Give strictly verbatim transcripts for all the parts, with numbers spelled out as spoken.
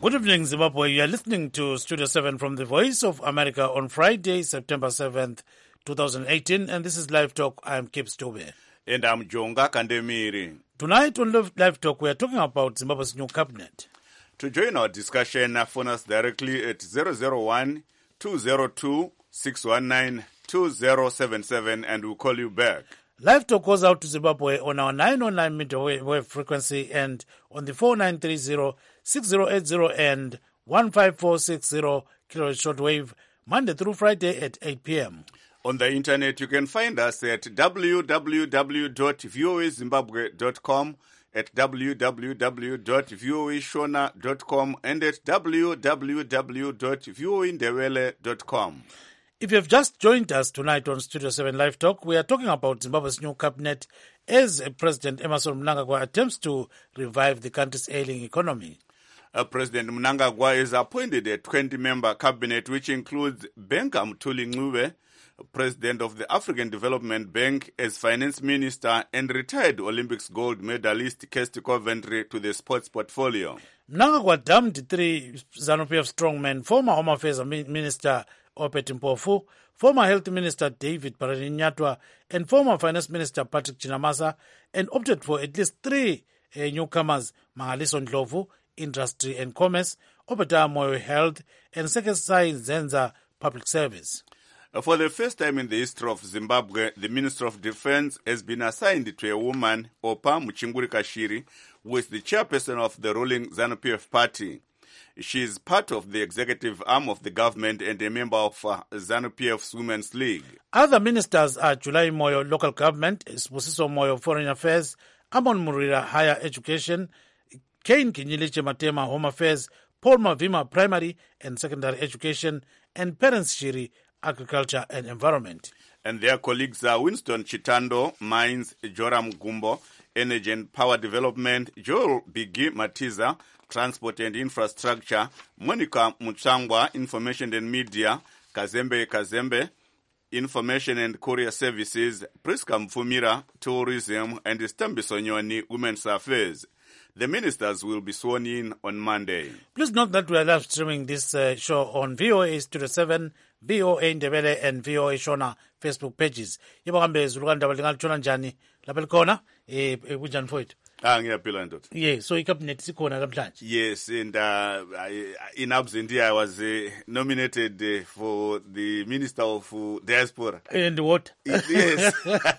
Good evening, Zimbabwe. You are listening to Studio seven from the Voice of America on Friday, September seventh, twenty eighteen, and this is Live Talk. I am Kip Stube. And I'm Jonga Kandemiri. Tonight on Live Talk, we are talking about Zimbabwe's new cabinet. To join our discussion, phone us directly at zero zero one, two zero two, six one nine, two zero seven seven and we'll call you back. Live Talk goes out to Zimbabwe on our nine oh nine meter wave frequency and on the four nine three zero, six zero eight zero and one five four six zero kilohertz shortwave, Monday through Friday at eight p.m. On the internet, you can find us at w w w dot voa zimbabwe dot com, at w w w dot voa shona dot com, and at w w w dot voa ndebele dot com. If you have just joined us tonight on Studio seven Live Talk, we are talking about Zimbabwe's new cabinet as President Emmerson Mnangagwa attempts to revive the country's ailing economy. Uh, President Mnangagwa has appointed a twenty-member cabinet which includes Benga Mthuli Ncube, President of the African Development Bank, as Finance Minister, and retired Olympics gold medalist Kirsty Coventry to the sports portfolio. Mnangagwa dumped three ZANU-P F strongmen, former Home Affairs Minister Opet Mpofu, former Health Minister David Paraninyatwa, and former Finance Minister Patrick Chinamasa, and opted for at least three uh, newcomers: Mangaliso Ndlovu, Industry and Commerce; Obata Moyo, Health; and Sekesai Zenza, Public Service. For the first time in the history of Zimbabwe, the Minister of Defense has been assigned to a woman, Opa Muchinguri Kashiri, who is the chairperson of the ruling ZANU-P F party. She is part of the executive arm of the government and a member of uh, ZANU-P F's Women's League. Other ministers are Julai Moyo, Local Government; Spusiso Moyo, Foreign Affairs; Amon Murira, Higher Education; Kane Kinyiliche Matema, Home Affairs; Paul Mavima, Primary and Secondary Education; and Parents Shiri, Agriculture and Environment. And their colleagues are Winston Chitando, Mines; Joram Gumbo, Energy and Power Development; Joel Bigi Matiza, Transport and Infrastructure; Monica Muchangwa, Information and Media; Kazembe Kazembe, Information and Courier Services; Priska Mfumira, Tourism; and Stambi Sonyoni, Women's Affairs. The ministers will be sworn in on Monday. Please note that we are live streaming this uh, show on V O A Studio seven, V O A Ndebele, and V O A Shona Facebook pages. Yebo kambe zulukanda balingalithola njani lapha likhona eh kunjani mfowethu? Ah, ngiyaphila ndoda. Yeah, so icabinet sikhona namhlanje. Yes, and uh, I, in absentia I was uh, nominated uh, for the Minister of uh, Diaspora. And what? Yes.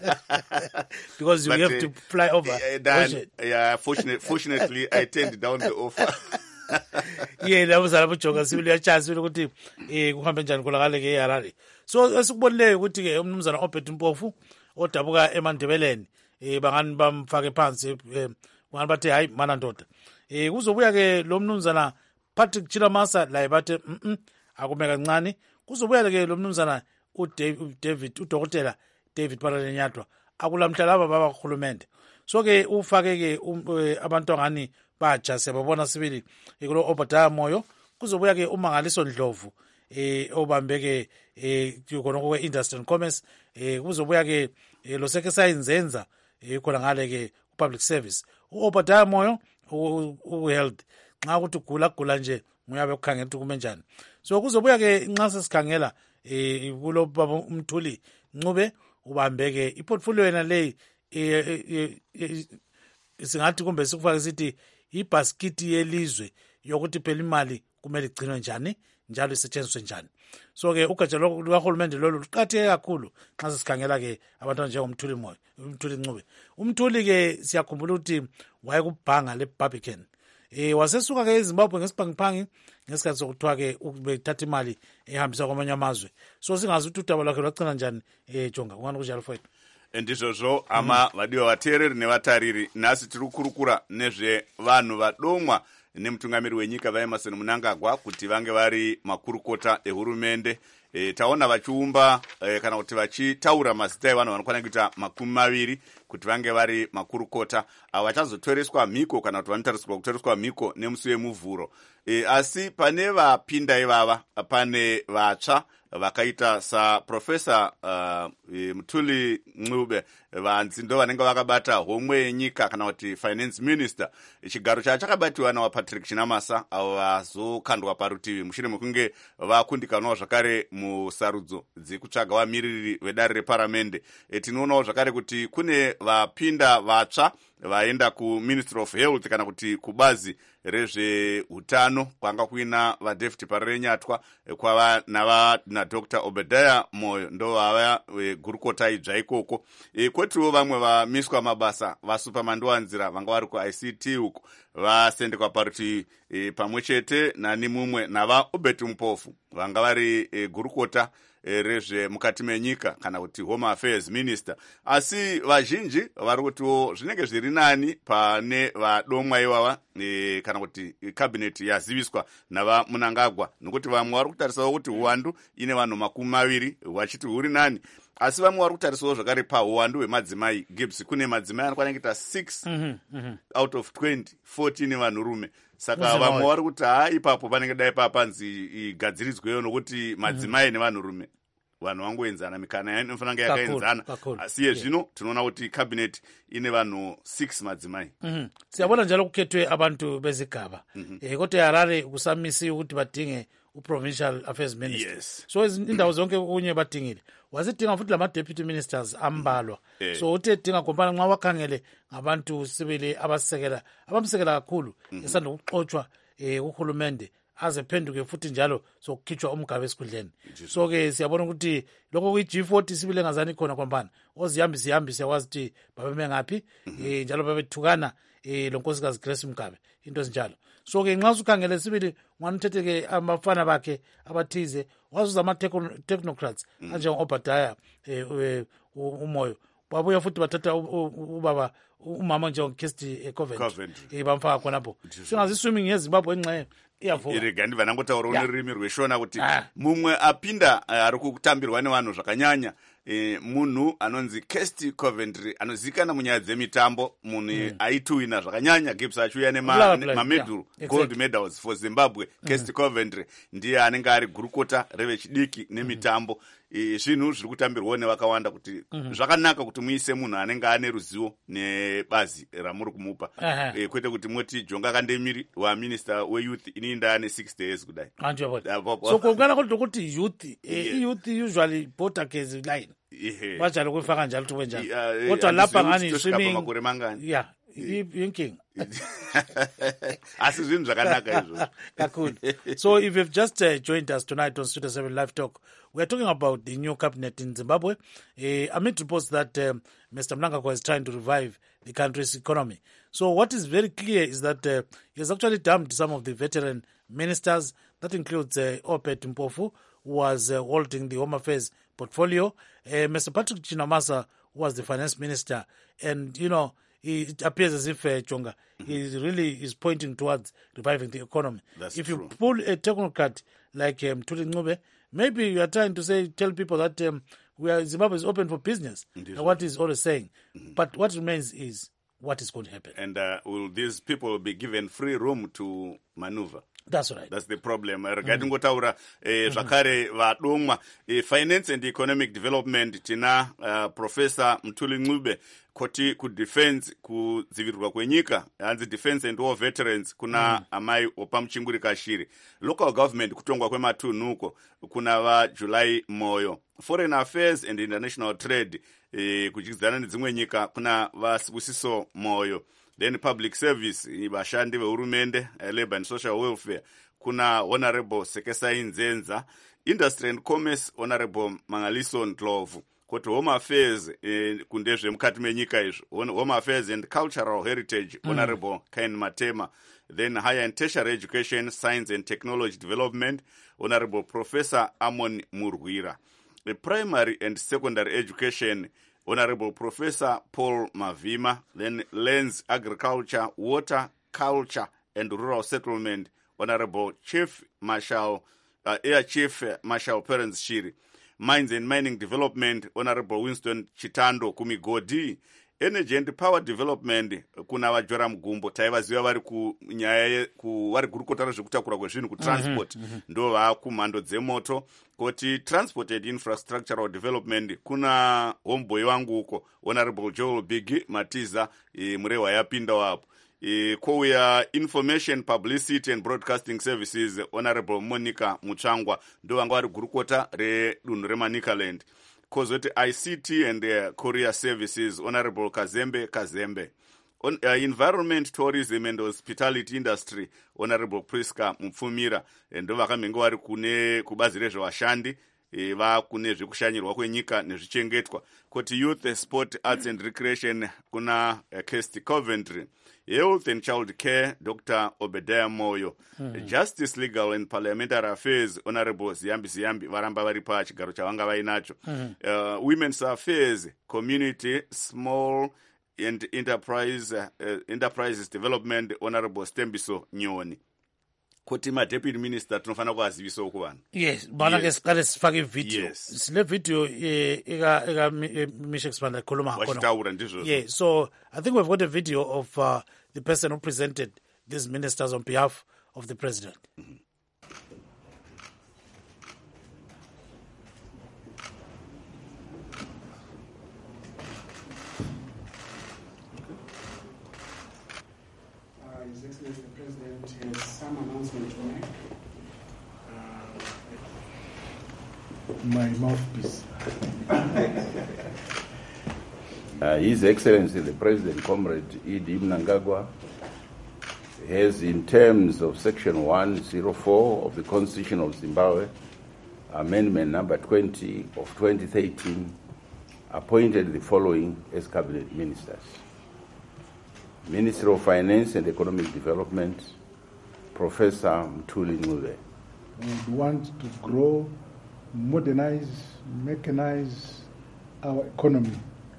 Because But, we have uh, to fly over. Uh, then, yeah, fortunately, fortunately, I turned down the offer. Yeah, labo zalabo jonga sibili ya chance ukuthi eh kuhambe njani kolakale ke eHarare. So esibonile ukuthi ke umnumzana Opet Mpofu odabuka eMandebeleni eh bangani bamfake phansi eh bangani bathe hayi mana ndoda. Eh kuzobuya ke lo mnumzana Patrick Chinamasa la bathe mhm akume kancane. Kuzobuya ke lo mnumzana uDavid uDokotela David Paraninyatwa akulamhla laba baba kuhulumende. So ke ufake ke abantu ngani baja sebabona sibili ikulo Obata Moyo. Kuzobuya ke uMangaliso Ndlovu eh obambeke eh khona ku Industry and Commerce. Eh kuzobuya ke lo Sekesai Zenza eh khona ngale ke Public Service. uObata Moyo u Health nxa ukuthi ugula gula nje nguyabe ukukhangela ukuthi kume njani. So kuzobuya ke nxa sesikhangela eh kulo baba uMthuli Ncube ubambeke iportfolio yena le singathi kumbe sikufake sithi ibasket yelizwe yokuthi phela imali kumele igcinwe njani njalo isetshenziswe njani. So ke ugatsha lukahulumende lolu luqhatheke kakhulu nxa sesikhangela ke abantu njengomthuli Moyo, uMthuli Ncube. uMthuli ke siyakhumbula ukuthi wayekubhanga leBarbican. Eh wasesuka ke eZimbabwe ngesibhangiphangi ngesikhathi sokuthiwa ke ubethatha imali ehambisa kwamanye amazwe. So singazi ukuthi udaba lwakhe lwagcina njani eh jonga ngani kunjalo mfowethu. Ndizvozvo ama vadiwa vateereri nevatariri, nhasi tiri kukurukura nezve vanhu vadomwa nemutungamiri wenyika vaEmmerson Mnangagwa kuti vange vari makurukota ehurumende. E, taona vachiumba e, kana kuti vachitaura mazita evanhu vanokwana kuita makumi maviri kuti vange vari makurukota avo vachazotoreswa mhiko kana kuti vanotarisirwa kutoreswa mhiko nemusi wemuvhuro. E, asi pane vapinda ivava pane vatsva vakaita saprofesa uh, Mthuli Ncube vanzi ndo vanenge vakabata homwe yenyika kana kuti finance minister. Chigaro chacho chakabatiwa nawaPatrick Chinamasa avo vazokandwa parutivi mushure mekunge vakundikanwa zvakare musarudzo dzekutsvaga vamiriri vedare reparamende. E, tinoonawo zvakare kuti kune vapinda vatsva vaenda kuMinistry of Health kana kuti kubazi rezveutano kwanga kuina vaDavid Parenyatwa kwava nava naDr Obadiah Moyo ndo vava gurukota idzva ikoko. E, kwotiwo vamwe vamiswa mabasa vasupamandowanzira vanga vari ku I C T uko vasendekwa parutivi e, pamwe chete nani mumwe nava Obert Mpofu vanga vari e, gurukota e, rezve mukati menyika kana kuti Home Affairs Minister. Asi vazhinji vari kutiwo zvinenge zviri nani pane vadomwa ivava e, kana kuti cabinet yaziviswa nava Mnangagwa nokuti vamwe vari kutarisawo kuti uwandu ine vanhu makumi maviri vachiti huri nani. Asi vamwe vari kutarisawo zvakare pauwandu hwemadzimai. Gibbs kune madzimai anokwana kuita six mm-hmm, mm-hmm. out of twenty, fourteen vanhurume. Saka vamwe vari kuti ha ipapo panenge dai papanzi igadziridzweyo nokuti madzimai nevanhurume vanhu vangoenzana mikana inofanira yakaenzana. Asi yezvino tinoona kuti cabinet ine vanhu six madzimai. Mm-hmm. Siyabona njalo kuketwe abantu bezigaba. Mm-hmm. E, kote Harare kusamisi ukuthi badinge u-provincial affairs minister. Yes. So indawo zonke kunye badingile. Wasidinga futhi lama deputy ministers ambalwa. Mm-hmm. So uthe dinga kompana nxa wakhangele ngabantu sibili abasekela abamsekela kakhulu mm-hmm. esanda ukuxoxwa eh uhulumende aze phenduke futhi njalo sokukhitshwa umgaba esikhundleni. So ke siyabona ukuthi lokho kuyi G forty sibile ngazani khona kompana ozihambi sihambi siyawazi ukuthi babeme ngapi mm-hmm. eh njalo babethukana eh lo nkosikazi Grace Mgabe into ezinjalo. So ke nxa ukhangele sibili ngwanithethe ke abafana bakhe abathize wazuza ama technocrats mm-hmm. anje Obadiah eh umoyo babuya futhi bathatha ubaba umama nje uKirsty Coventry eh bamfaka khonapho. Singazi swimming yeZimbabwe enxe iyavuka irega ndivanangotaura unirimi rweshona kuti mumwe apinda ari kutambirwa nevanhu zvakanyanya. E, munhu anonzi Kirsty Coventry anozikana munyaya dzemitambo munhu mm. aituwina zvakanyanya Gibbs achiuya nemamedal yeah, exactly. gold medals for Zimbabwe. mm. Kirsty Coventry ndiye anenge ari gurukota revechidiki nemitambo. mm. e, zvinhu zviri kutambirwawo nevakawanda kuti mm. zvakanaka kuti muise munhu anenge ane ruzivo nebazi ramuri kumupa. uh-huh. e, kwete kuti moti Jonga Kandemiri waminister weyouth inini ndaane sixty years kudai. So kungana kuti youth eh, youth usually voter case line yeah. Bajalo kufaka njalo tuwe njalo kodwa lapha ngani swimming yeah yinking asi zvinhu zvakanaka izvo kakhulu. So if you've just uh, joined us tonight on Studio seven Live Talk, we are talking about the new cabinet in Zimbabwe. uh, amid reports that um, Mister Mnangagwa is trying to revive the country's economy. So what is very clear is that uh, he has actually dumped some of the veteran ministers. That includes uh, Obed Mpofu, who was uh, holding the Home Affairs portfolio, uh, Mister Patrick Chinamasa, who was the finance minister. And, you know, it appears as if uh, Chonga mm-hmm. he really is pointing towards reviving the economy. That's if true. You pull a technocrat like um, Mthuli Ncube, maybe you are trying to say, tell people that um, we are, Zimbabwe is open for business. Indeed. What he's always saying. Mm-hmm. But what remains is what is going to happen. And uh, will these people be given free room to maneuver? That's right. That's the problem. Regarding ngotaura zvakare vadomwa finance and economic development tina uh, Professor Mthuli Ncube kuti ku defense kudzivirirwa kwenyika hanzi defense and war veterans kuna mm. amai opamuchingurika shiri local government kutongwa kwematunhuko kuna va July Moyo foreign affairs and international trade eh, kuchidzana nedzimwe nyika kuna vaSibusiso Moyo. Then public service vashandi vehurumende labor and social welfare kuna Honorable Sekesai Nzenza. Industry and commerce Honorable Mangaliso Ndlovu. Kuti home affairs eh, kundezve mukati menyika izvo home affairs and cultural heritage mm. Honorable Kain Matema. Then higher and tertiary education, science and technology development Honorable Professor Amon Murwira. The primary and secondary education Honorable Professor Paul Mavima. Then lands, agriculture, water, culture and rural settlement Honorable Chief Marshal uh, Air Chief Marshal Perens Shiri. Mines and mining development Honorable Winston Chitando Kumigodi. energy and power development kuna vaJoram Gumbo taivaziva vari kunyaya vari gurukota zvekutakura kwezvinhu kutransport mm-hmm, mm-hmm. ndo vakumhando dzemoto kuti transport and infrastructural development kuna homeboy wangu uko Honorable Joel Biggie Matiza e, murehwa yapinda wapo e, kouya information publicity and broadcasting services Honorable Monica Mutsvangwa ndo vanga vari gurukota redunhu reManicaland. Kozoti I C T and uh, Courier Services Honorable Kazembe Kazembe. On uh, environment, tourism and hospitality industry Honorable Priska Mupfumira ndo vakamenga vari kune kubazi rezvevashandi e, va kune zvekushanyirwa kwenyika nezvichengetwa kuti youth sport arts and recreation kuna uh, Kirsty Coventry, health and child care Doctor Obadiah Moyo, mm-hmm. justice legal and parliamentary affairs Honorable Ziyambi Ziyambi varamba vari pachigaro chavanga vainacho, mm-hmm. uh, women's affairs community small and enterprise uh, enterprises development Honorable Stembiso Nyoni. Kuti ma deputy minister tinofana kuvazivisawo kuvanhu. Yes, bana ke sikale sifake video. Yes. Sile video eh eka eka Misha Expanda khuluma khona. Wachitaura ndizvo. Yeah, so I think we've got a video of uh, the person who presented these ministers on behalf of the president. Mm-hmm. His Excellency the President has some announcement to make. Uh, my mouthpiece. uh, His Excellency the President, Comrade Idi Mnangagwa, has, in terms of Section one oh four of the Constitution of Zimbabwe, Amendment number twenty of twenty thirteen, appointed the following as Cabinet Ministers. Minister of Finance and Economic Development, Professor Mthuli Ncube. We want to grow, modernize, mechanize our economy.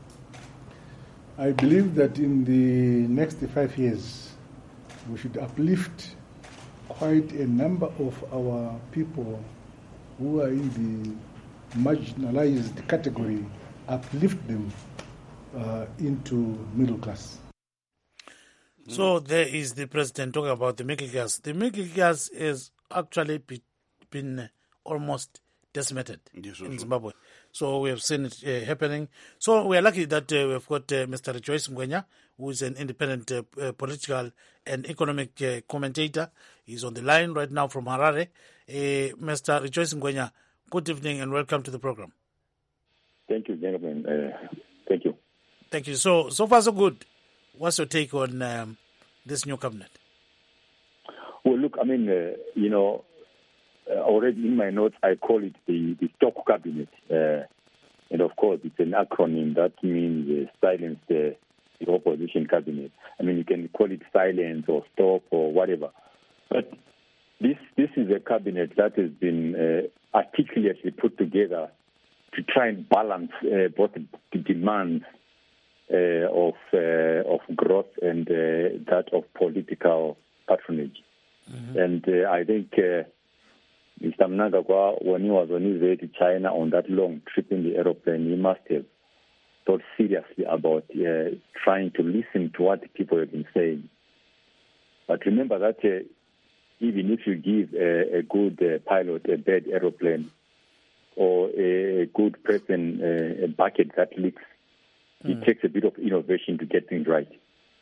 I believe that in the next five years, we should uplift quite a number of our people who are in the marginalized category, uplift them uh, into middle class. So there is the president talking about the middle class. The middle class has actually be, been almost decimated yes, in Zimbabwe. So we have seen it uh, happening. So we are lucky that uh, we've got uh, Mister Rejoice Ngwenya, who is an independent uh, uh, political and economic uh, commentator. He's on the line right now from Harare. Uh, Mister Rejoice Ngwenya, good evening and welcome to the program. Thank you, gentlemen. Uh, thank you. Thank you. So, so far so good. What's your take on um, this new cabinet? Well, look, I mean, uh, you know, uh, already in my notes, I call it the, the stock cabinet. Uh, and of course, it's an acronym that means uh, silence the, the opposition cabinet. I mean, you can call it silence or stop or whatever. But this, this is a cabinet that has been uh, articulately put together to try and balance uh, both the demands Uh, of uh, of growth and uh, that of political patronage. Mm-hmm. And uh, I think uh, Mister Mnangagwa, when he was on his way to China on that long trip in the aeroplane, he must have thought seriously about uh, trying to listen to what people have been saying. But remember that uh, even if you give a, a good uh, pilot a bad aeroplane or a good person uh, a bucket that leaks, it mm. takes a bit of innovation to get things right.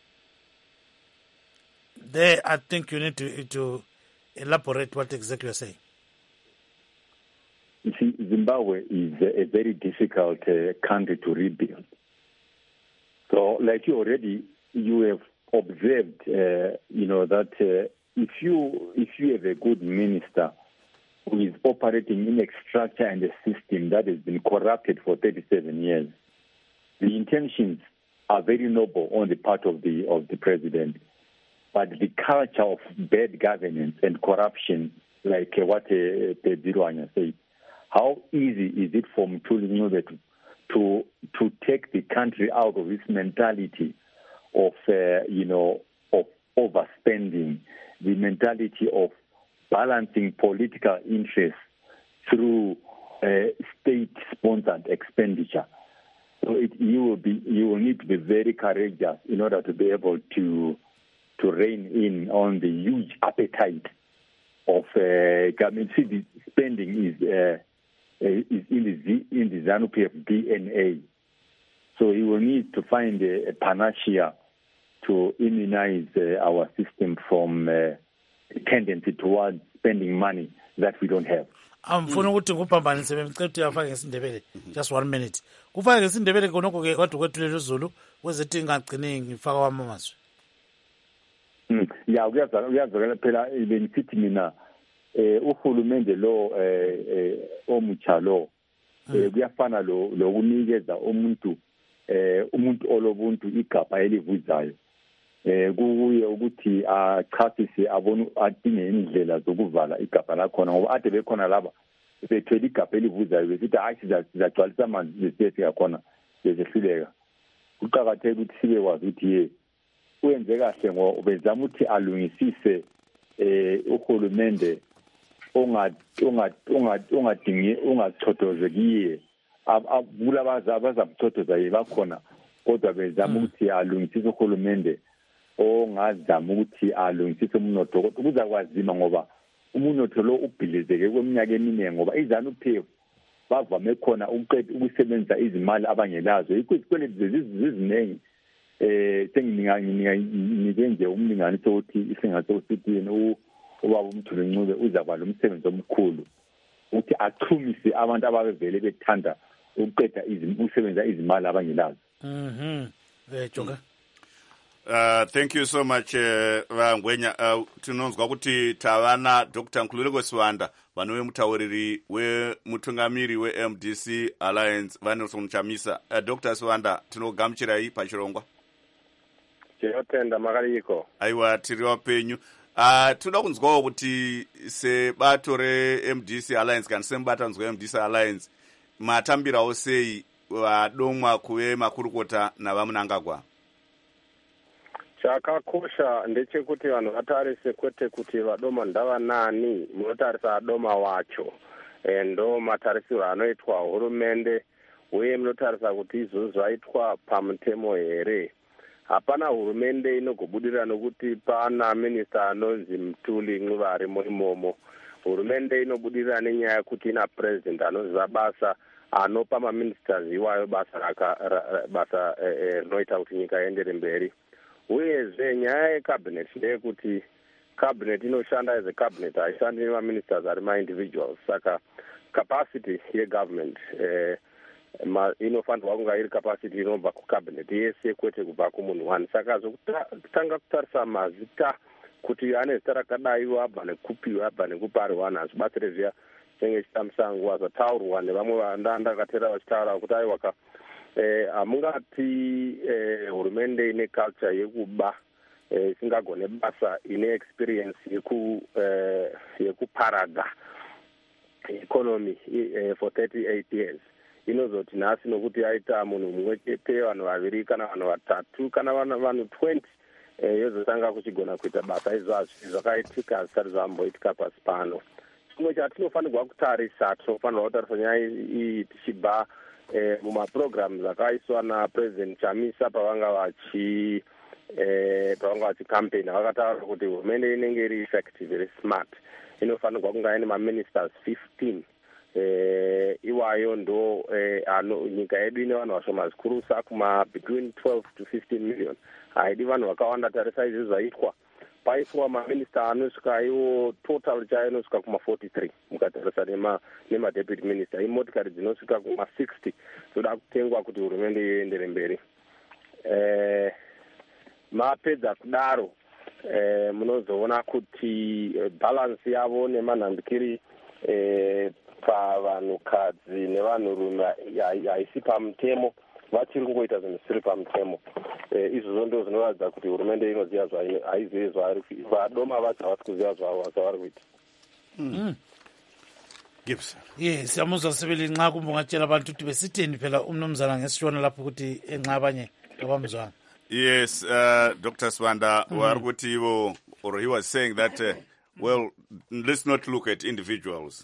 There, I think you need to to elaborate what exactly you're saying. You see, Zimbabwe is a, a very difficult uh, country to rebuild. So, like you already, you have observed, uh, you know, that uh, if you if you have a good minister who is operating in a structure and a system that has been corrupted for thirty-seven years, the intentions are very noble on the part of the of the president, but the culture of bad governance and corruption, like uh, what uh, Pedro said, how easy is it for Mthuli Ncube to, to to take the country out of its mentality of uh, you know of overspending, the mentality of balancing political interests through uh, state-sponsored expenditure. So it, you will be you will need to be very courageous in order to be able to to rein in on the huge appetite of uh, government. See, the spending is uh, is in the in the ZANU-P F D N A. So you will need to find a, a panacea to immunize uh, our system from uh, a tendency towards spending money that we don't have. Amfuna ukuthi nguphambanise bemcethu yafaka ngesindebele just one minute. Kufaka ngesindebele konoko ke kodwa kwethulela uZulu kwezethi ingagcini ngifaka wamazwi. Mm ya uyazana uyazana phela benisithi mina eh uhulumende lo eh, eh omutsha lo eh kuyafana lo lokunikeza umuntu eh umuntu olobuntu igabha elivuzayo eh kuye ukuthi achasise abone adinge indlela zokuvala igabha lakhona ngoba ade bekhona laba bethwele igabha elivuzayo besithi hayi sizagcwalisa amanzi besithi yakhona bezehluleka kuqhakatheke ukuthi sibe kwazi ukuthi ye uyenze kahle ngoba bezama ukuthi alungisise eh uhulumende onga onga onga ongadingi ungachothozeliye abula abazamchothoza yibakhona kodwa bezama ukuthi alungisise uhulumende ongazama ukuthi alungisise umnotho kodwa kuzakwazima ngoba umnotho lo ubhilizeke kweminyaka eminingi ngoba iZANU-P F bavame khona ukuqeda ukusebenzisa izimali abangelazo ikwele zizinengi eh senginike nje umlinganiso ukuthi isingathi usithini ubaba uMthulu Ncube uzakwa lo msebenzi omkhulu ukuthi achumise abantu abavele bethanda ukuqeda ukusebenzisa izimali abangelazo. Mhm. Eh Joka. Uh, thank you so much Vangwenya. Uh, uh, tinonzwa kuti tavana Doctor Nkululeko Siwanda vanove mutauriri wemutungamiri we-M D C Alliance Vanelson Chamisa. Uh, Doctor Siwanda tinogamuchirai pachirongwa. Tinotenda makariko. Aiwa tiri wapenyu. Uh, toda kunzwawo kuti sebato re-M D C Alliance kana semubatanzwa we-M D C Alliance matambirawo sei vadomwa kuve makurukota navamunangagwa. Chakakosha ndechekuti vanhu vatarise kwete kuti vadoma ndavanani, munotarisa adoma wacho ndo matarisiro anoitwa hurumende uye munotarisa kuti izvozvo zvaitwa pamutemo here. Hapana hurumende inogobudirira nokuti pana minista anonzi Mutuli Ncube arimo imomo. Hurumende inobudirira nenyaya yekuti ina president anoziva basa anopa maministers iwayo basa raka basa rinoita kuti nyika iendere mberi. Uyezve nyaya yecabinet ndeyekuti cabinet inoshanda as a cabinet haishandi nemaministers ari ma-individuals. Saka capacity yegovernment eh, inofanirwa kunga iri capacity inobva kucabinet yese kwete kubva kumunhu one. Saka zvokutanga kutarisa mazita kuti ane zita rakadaiwa abva nekupiwa abva nekupariwana hazvibatsire zviya senge chitamusango zvataurwa nevamwe vandandakatera vachitaura kuti aiwaka Eh, amungati eh, hurumende ine culture yekuba isingagone eh, basa ine experience yeku eh, yekuparaga economy eh, for thirty-eight years inozoti nhasi nokuti aita munhu mumwe chete vanhu vaviri kana vanhu vatatu kana vanhu twenty eh, yozotanga kuchigona kuita basa izvazvi zvakaitika zvisati zvamboitika pasi pano. Chimwe chatinofanirwa kutarisa tinofanirwa kutarisa nyaya iyi tichibva Eh, mumaprograms akaiswa napresident Chamisa pavanga vachi eh, pavanga vachikampeni vakataura kuti hurumende inenge iri effective iri smart inofanirwa kunga ine maministers fifteen eh, iwayo ndo eh, ano nyika yedu ine vanhu vashoma zvikuru sakuma between twelve to fifteen million haidi vanhu vakawanda tarisa izvi zvaitwa paiswa maminister anosvika iwo total chayo inosvika kuma forty-three mukatarisa nema nemadeputy minister imotikari dzinosvika kuma sixty zoda kutengwa kuti hurumende iendere mberi. Eh, mapedza kudaro eh, munozoona kuti balance yavo nemanhambikiri eh, pavanhukadzi nevanhurume haisi pamutemo vachiri kungoita zvinhu zvisiri pamutemo. Eh, izvozvo ndo zvinoratidza kuti hurumende inoziva haizivi zvaari vadoma vacho havasi kuziva zvavari kuita. Mm. Gibson. Yes, siyamuzwa Sibili nxa kumbe ungatshela abantu ukuthi besitheni phela umnumzana ngesishona lapho ukuthi enxa abanye abamzwana. Yes, uh, Doctor Siwanda, mm -hmm. or he was saying that, uh, well, let's not look at individuals.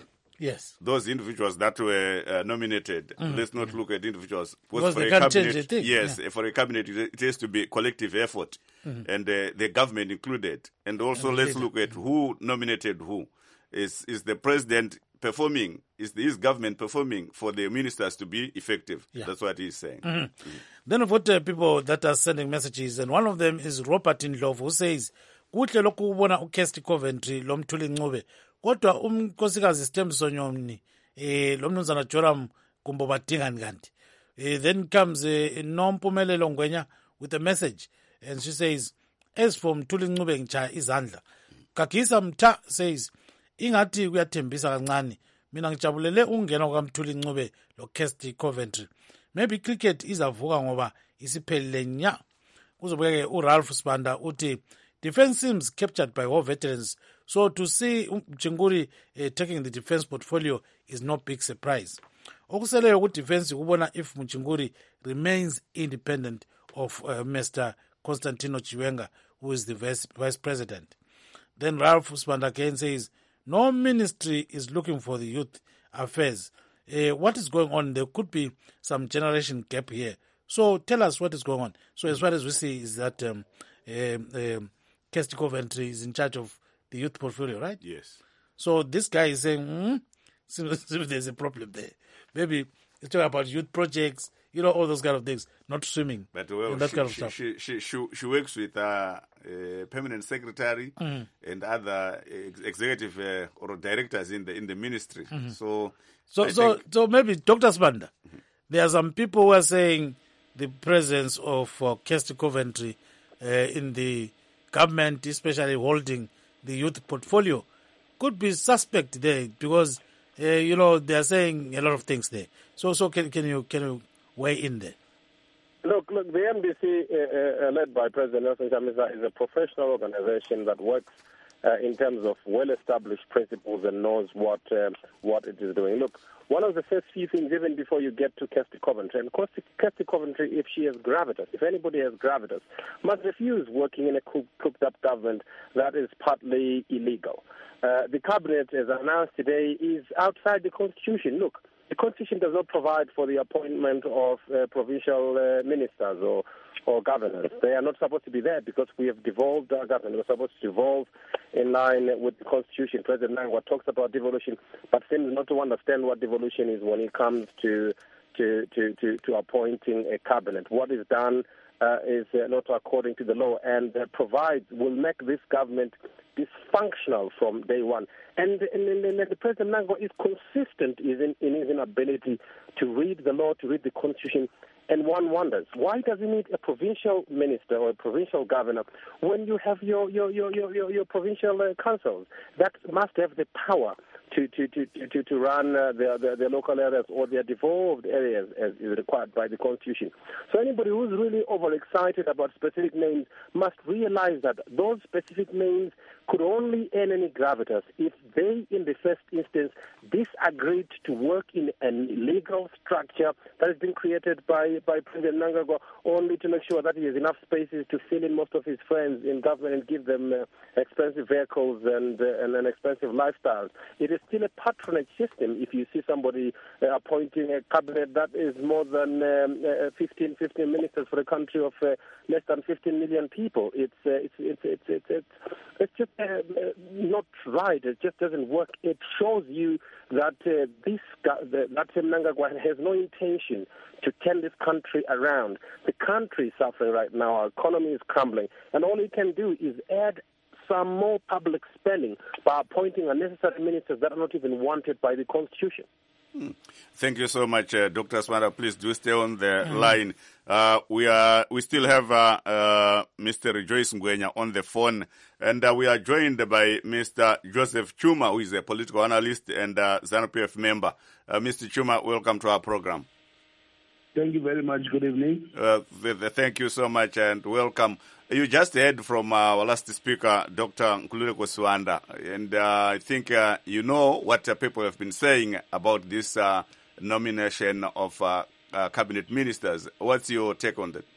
Yes. Those individuals that were uh, nominated, mm. let's not mm. look at individuals. Because they can't change the thing. Yes, yeah. for a cabinet, it has to be collective effort, mm. and uh, the government included. And also, and let's look at who nominated who. Is is the president performing? Is his government performing for the ministers to be effective? Yeah. That's what he's saying. Mm-hmm. Mm. Then we've got uh, people that are sending messages, and one of them is Robert Ndlovu, who says, kuhle lokhu ubona uKesty Coventry lo Mthuli Ncube kodwa umnkosikazi Stembiso Nyoni eh lo mnumzana Joram Gumbo badingani kanti. Eh, then comes uh, Nompumelelo Ngwenya with a message, and she says, as for Mthuli Ncube ngitshaya izandla. Kagisa Mtha says, ingathi kuyathembisa kancane, mina ngijabulele ungena kwaMthuli Ncube lo Kesty Coventry. Maybe cricket izavuka ngoba isiphelile nya. Kuzobeke uRalph Sibanda uthi defense seems captured by war veterans, so to see Mchinguri uh, taking the defense portfolio is no big surprise. Okuseleyo ku defense kubona if Mchinguri remains independent of uh, Mister Constantino Chiwenga, who is the vice, vice president. Then Ralph Sibanda again says, no ministry is looking for the youth affairs. Uh, what is going on? There could be some generation gap here. So tell us what is going on. So as far as we see is that um, um, um, Kesty Coventry is in charge of the youth portfolio, right? Yes. So this guy is saying, hmm, seems there's a problem there. Maybe he's talking about youth projects, you know, all those kind of things, not swimming. But well, that she, kind of she, stuff. She, she, she, she works with uh, a permanent secretary mm. and other ex- executive uh, or directors in the in the ministry. Mm-hmm. So, so, so, think... so maybe Doctor Sibanda, mm-hmm. there are some people who are saying the presence of uh, Kesty Coventry uh, in the government, especially holding the youth portfolio, could be suspect there because uh, you know they are saying a lot of things there. So, so can can you can you weigh in there? Look, look. The M D C, uh, uh, led by President Nelson Chamisa, is a professional organization that works uh, in terms of well-established principles and knows what uh, what it is doing. Look, one of the first few things, even before you get to Kesty Coventry, and Kesty Coventry, if she has gravitas, if anybody has gravitas, must refuse working in a cooked-up government that is partly illegal. Uh, the cabinet, as announced today, is outside the Constitution. Look, the Constitution does not provide for the appointment of uh, provincial uh, ministers or, or governors. They are not supposed to be there because we have devolved our government. We're supposed to devolve in line with the Constitution. President Nangwa talks about devolution, but seems not to understand what devolution is when it comes to to, to, to, to appointing a cabinet. What is done uh, is uh, not according to the law and uh, provides, will make this government dysfunctional from day one. And, and, and, and the President Nangwa is consistent in, in his inability to read the law, to read the Constitution. And one wonders, why does he need a provincial minister or a provincial governor when you have your your your your, your, your provincial uh, councils that must have the power to to to to, to run uh, their, their their local areas or their devolved areas as is required by the Constitution? So anybody who's really overexcited about specific names must realize that those specific names could only earn any gravitas if they, in the first instance, disagreed to work in an illegal structure that has been created by, by President Mnangagwa only to make sure that he has enough spaces to fill in most of his friends in government and give them uh, expensive vehicles and, uh, and an expensive lifestyle. It is still a patronage system if you see somebody uh, appointing a cabinet that is more than um, uh, fifteen, fifteen ministers for a country of uh, less than fifteen million people. It's, uh, it's, it's, it's, it's, it's, it's just uh, not right. It just doesn't work. It shows you that uh, this that Mnangagwa has no intention to turn this country around. The country is suffering right now. Our economy is crumbling, and all he can do is add some more public spending by appointing unnecessary ministers that are not even wanted by the Constitution. Hmm. Thank you so much, uh, Doctor Sibanda. Please do stay on the mm. line. Uh, we are we still have uh, uh, Mister Rejoice Ngwenya on the phone, and uh, we are joined by Mister Joseph Chuma, who is a political analyst and uh, ZANU-P F member. Uh, Mister Chuma, welcome to our program. Thank you very much. Good evening. Uh, th- th- thank you so much and welcome. You just heard from our last speaker, Doctor Nkululeko Sibanda, and uh, I think uh, you know what uh, people have been saying about this uh, nomination of uh, uh, cabinet ministers. What's your take on that?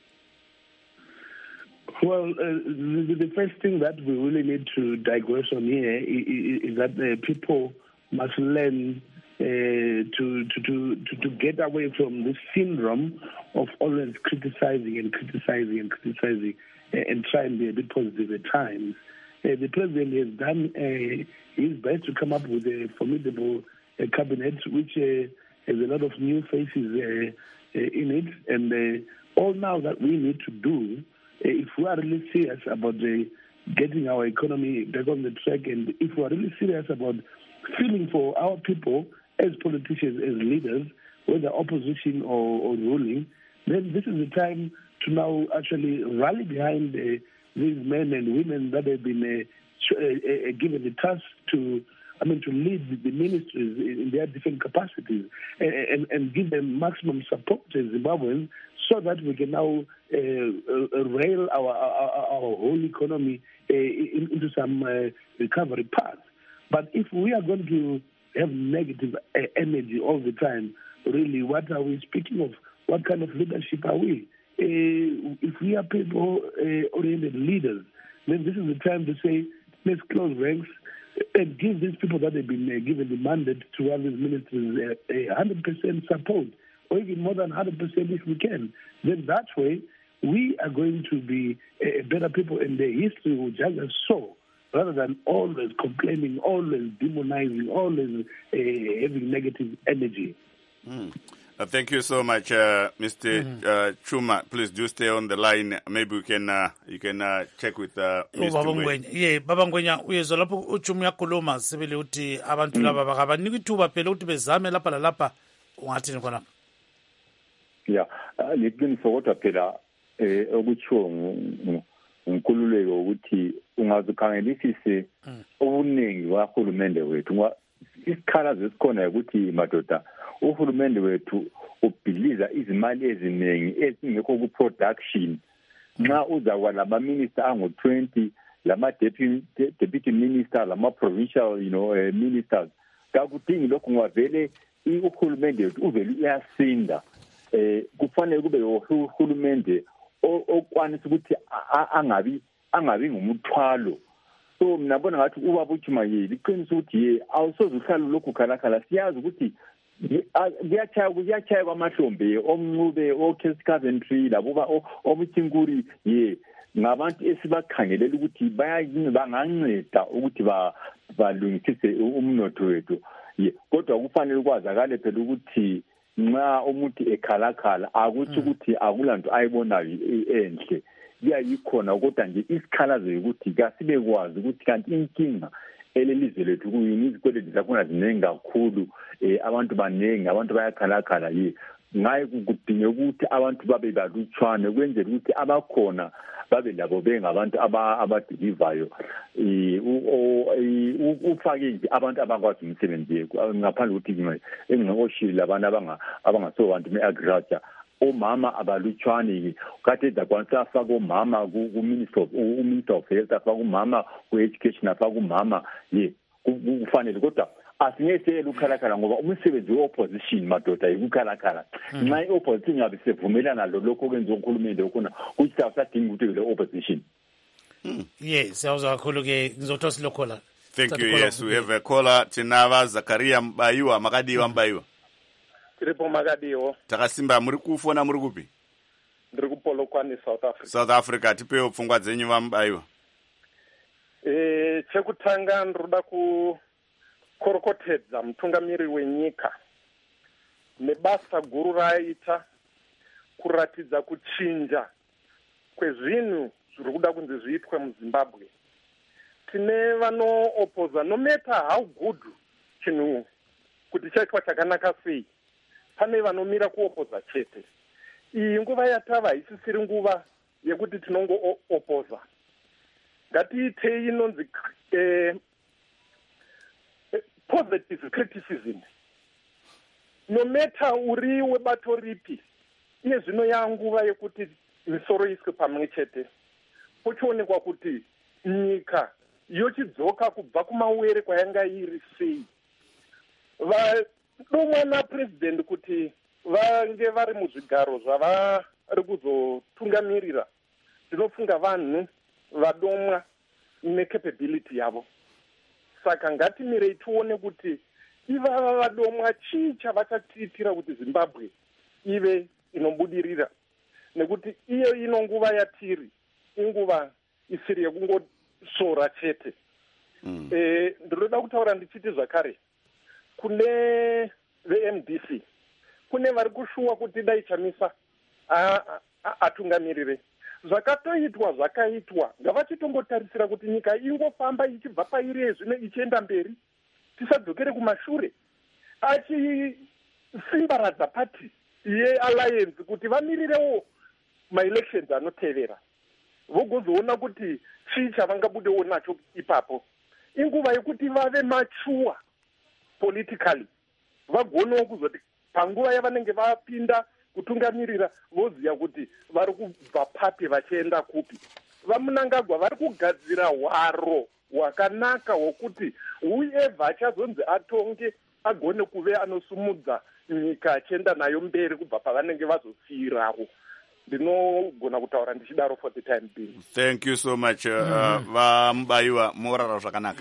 Well, uh, the, the first thing that we really need to digress on here is, is that uh, people must learn to, to, to, to get away from this syndrome of always criticizing and criticizing and criticizing uh, and trying to be a bit positive at times. Uh, the president has done uh, his best to come up with a formidable uh, cabinet, which uh, has a lot of new faces uh, uh, in it. And uh, all now that we need to do, uh, if we are really serious about uh, getting our economy back on the track, and if we are really serious about feeling for our people as politicians, as leaders, whether opposition or, or ruling, then this is the time to now actually rally behind uh, these men and women that have been uh, uh, uh, given the task to, I mean, to lead the ministries in their different capacities, and, and, and give them maximum support as Zimbabweans, so that we can now uh, uh, rail our, our, our whole economy uh, into some uh, recovery path. But if we are going to have negative uh, energy all the time, really, what are we speaking of? What kind of leadership are we? Uh, if we are people-oriented uh, leaders, then this is the time to say, let's close ranks and give these people that have been uh, given the mandate to run these ministries a uh, one hundred percent support, or even more than one hundred percent if we can. Then that way, we are going to be uh, better people, and the history will judge us so, rather than always complaining, always demonizing, always uh, having negative energy. Mm. Uh, thank you so much, uh, Mister Mm. Uh, Chuma. Please do stay on the line. Maybe we can uh, you can uh, check with uh, Mister Ngwenya. Yeah, Baba Ngwenya, uyezwa lapho uChuma uyakhuluma sibili uthi abantu laba bakabanika ithuba phela ukuthi bezame lapha lalapha, ungathini khona? Yeah, liqiniso kodwa phela eh okutshiwo nkululeko ukuthi ungazikhangelisise obuningi kahulumende wethu. Isikhalazo esikhona ukuthi madoda uhulumende wethu ubhiliza izimali eziningi ezingekho ku production. Nxa uzakuba lama minister angu twenty, lama deputy deputy minister, lama provincial, you know, uh, ministers, kakudingi lokho ngavele uhulumende wethu uvele uyasinda. Eh kufanele kube uhulumende okwanisa ukuthi angabi angabi ngumthwalo. So mina bona ngathi ubaba uJumayeli iqiniso ukuthi ye awusoze uhlala lokhu khalakhala, siyazi ukuthi kuyachaya kuyachaya kwamahlombe omncube oCast Coventry labo obuThinguri ye ngabantu esibakhangelela ukuthi bayayini banganceda ukuthi ba balungisise umnotho wethu ye. Kodwa kufanele kwazakale phela ukuthi nxa umuntu ekhalakhala akuthi ukuthi akulanto ayibonayo enhle, kuyayikhona kodwa nje isikhalazo ukuthi kasibe kwazi ukuthi kanti inkinga elelizwe lethu kuyini, izikweleti zakhona zinengi kakhulu, eh abantu banengi, abantu bayakhalakhala ye. Ngaye kudinga ukuthi abantu babe balutshwane kwenzela ukuthi abakhona babe labo bengabantu abadilivayo, eh ufake nje abantu abakwazi umsebenzi ngaphandle ukuthi engqoshile abantu abanga abangaso bantu be-agriculture. Omama abalutshwane kade zakwanisa afaka omama ku minister of uminister of health, afaka umama ku education, afaka umama ye kufanele. Kodwa asingethele ukhalakhala ngoba umsebenzi weopposition madoda yikukhalakhala. Nxa iopposition yabe sevumelana lo lokho kwenza ukhulumende ukuna kuthi asadinga ukuthi le opposition. Yes, siyawuzwa kakhulu ke ngizothosa lokhola. Thank you. Yes, we have a caller. Tinava Zakaria Mbayiwa, Makadiwa Mbayiwa. Tiripo Makadiwa. Takasimba muri kufona muri kupi? Ndiri kupolokwani South Africa. South Africa tipewo pfungwa dzenyu vambayiwa. Eh chekutanga ndoda ku korokotedza mutungamiri wenyika nebasa guru raita kuratidza kuchinja kwezvinhu zviri kuda kunzi zviitwe muZimbabwe. Tine vanoopposa no matter how good chinhu kuti chaitwa chakanaka sei, pane vanomira kuopposa chete. Iyi nguva yatava isisiri nguva yekuti tinongoopposa. Ngatiitei inonzi eh, positive criticism. No matter uri webato ripi, iye zvino yanguva yekuti misoro iswe pamwe chete. Pochionekwa kuti nyika yochidzoka kubva kumawere kwayanga iri sei. Vadomwa napresident kuti vange vari muzvigaro zvavari kuzotungamirira, ndinofunga vanhu vadomwa necapability yavo. Saka ngatimirei tione kuti ivava vadomwa chii chavachatiitira kuti Zimbabwe ive inobudirira, nekuti iyo ino nguva yatiri inguva isiri yekungosora chete. Mm. E, ndinoda kutaura ndichiti zvakare kune ve-M D C kune vari kushuwa kuti dai chamisa atungamirire. Zvakatoitwa zvakaitwa, ngavachitongotarisira kuti nyika ingofamba ichibva pairi yezvino ichienda mberi, tisadzokere kumashure. Achisimbaradza pati yealliance kuti vamirirewo maelections anotevera, vogozoona kuti chii chavangabudewo nacho ipapo. Inguva yekuti vave machuwa politically, vagonewo kuzoti panguva yavanenge vapinda kutungamirira voziya kuti vari kubva papi vachienda kupi. VaMnangagwa vari kugadzira hwaro hwakanaka hwokuti whoever achazonzi atonge agone kuve anosumudza nyika achienda nayo mberi kubva pavanenge vazofirawo. Ndinogona kutaura ndichidaro for the time being. Thank you so much. VaMubaiwa morara zvakanaka.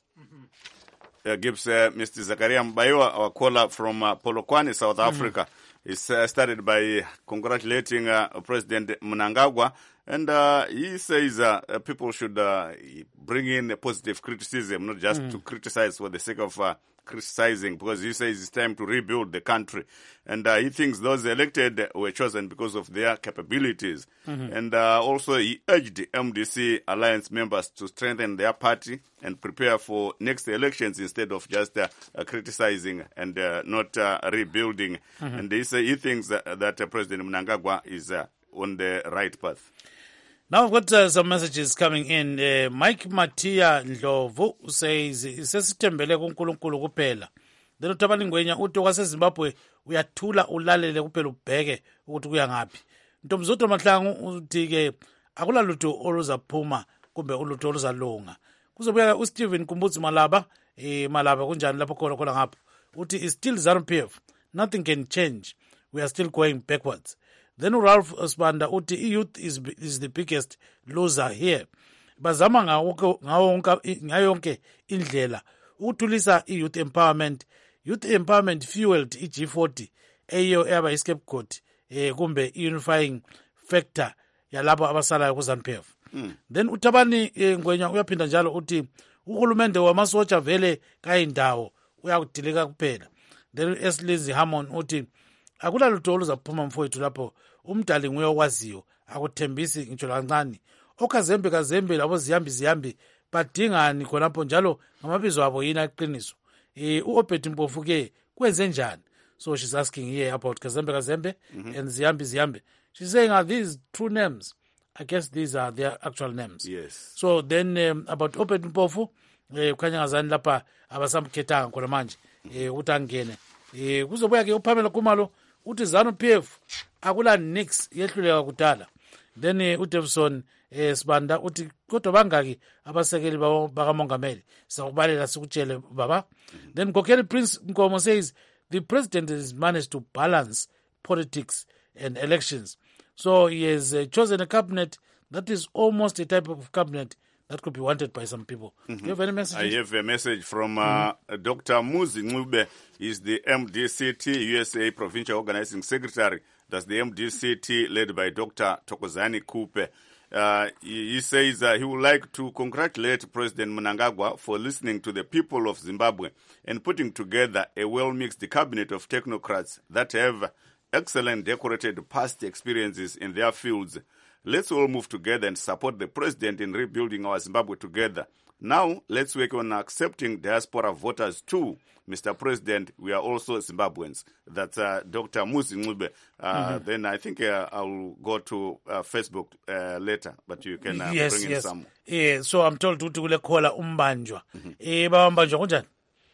Uh, gives uh, Mister Zakaria Mbaiwa, our caller from uh, Polokwane, South mm-hmm. Africa. He uh, started by congratulating uh, President Mnangagwa, and uh, he says uh, uh, people should uh, bring in a positive criticism, not just mm. to criticize for the sake of uh, criticizing, because he says it's time to rebuild the country. And uh, he thinks those elected were chosen because of their capabilities. Mm-hmm. And uh, also he urged the M D C alliance members to strengthen their party and prepare for next elections instead of just uh, uh, criticizing and uh, not uh, rebuilding. Mm-hmm. And he, say, he thinks that, that uh, President Mnangagwa is uh, on the right path. Now I've got uh, some messages coming in. Uh, Mike Matia Ndlovu says, "Sesithembele kuNkulunkulu kuphela." Lelo Thabani Ngwenya uthi kwaseZimbabwe uyathula ulalele kuphela ubheke ukuthi kuya ngaphi. Ntomzoto Mahlangu uthi ke akulalutho oluzaphuma kumbe ulutho oluzalunga. Kuzobuya uSteven Kumbutsi Malaba, eh Malaba kunjani lapho khona khona ngapho. Uthi is still ZANU-P F. Nothing can change. We are still going backwards. Then Ralph Spanda uthi youth is is the biggest loser here. Bazama ngawo ngayonke indlela ukuthulisa youth empowerment. Youth empowerment fueled i G forty eyo eba iscapegoat eh kumbe unifying factor yalabo abasalayo ku ZANU-P F. Mm. Then uThabani eh, Ngwenya uyaphinda njalo uthi uhulumende wamasotsha vele kayindawo uyakudilika kuphela. Then Eslizi Hammond uthi akulalutho oluzaphuma mfowethu lapho umdali nguye okwaziyo akuthembisi ngitsho kancane. Okazembe kazembe labo ziyambi ziyambi badingani khonapho njalo ngamabizo abo yini aqiniso. Eh uObert Mpofu ke kwenze njani? So she's asking here about Kazembe Kazembe mm-hmm. and Ziyambi Ziyambi. She's saying, are these true names? I guess these are their actual names. Yes. So then um, about Obert Mpofu, eh kukhanya ngazani lapha abasamkhethanga khona manje eh uthi angene. Eh kuzobuya ke uPamela Kumalo uthi ZANU-P F akula nix yehluleka kudala. Then uh, uDevson eh Sibanda uthi kodwa bangaki abasekeli bakamongameli sakubalela sikutshele baba. Mm-hmm. Then Kokeli Prince Nkomo says the president has managed to balance politics and elections. So he has uh, chosen a cabinet that is almost a type of cabinet that could be wanted by some people. Mm-hmm. Do you have any messages? I have a message from uh, mm-hmm. Doctor Muzi Ngube. He's the M D C T U S A Provincial Organizing Secretary. That's the M D C T led by Doctor Thokozani Kupe. Uh, he, he says uh, he would like to congratulate President Mnangagwa for listening to the people of Zimbabwe and putting together a well-mixed cabinet of technocrats that have excellent decorated past experiences in their fields. Let's all move together and support the president in rebuilding our Zimbabwe together. Now, let's work on accepting diaspora voters too. Mister President, we are also Zimbabweans. That's uh, Doctor Muzi Ngube. Uh, mm-hmm. Then I think uh, I'll go to uh, Facebook uh, later, but you can uh, yes, bring in yes. some. Yeah, so I'm told to kule khola umbanjwa. Eh baba mbanjwa kunjani?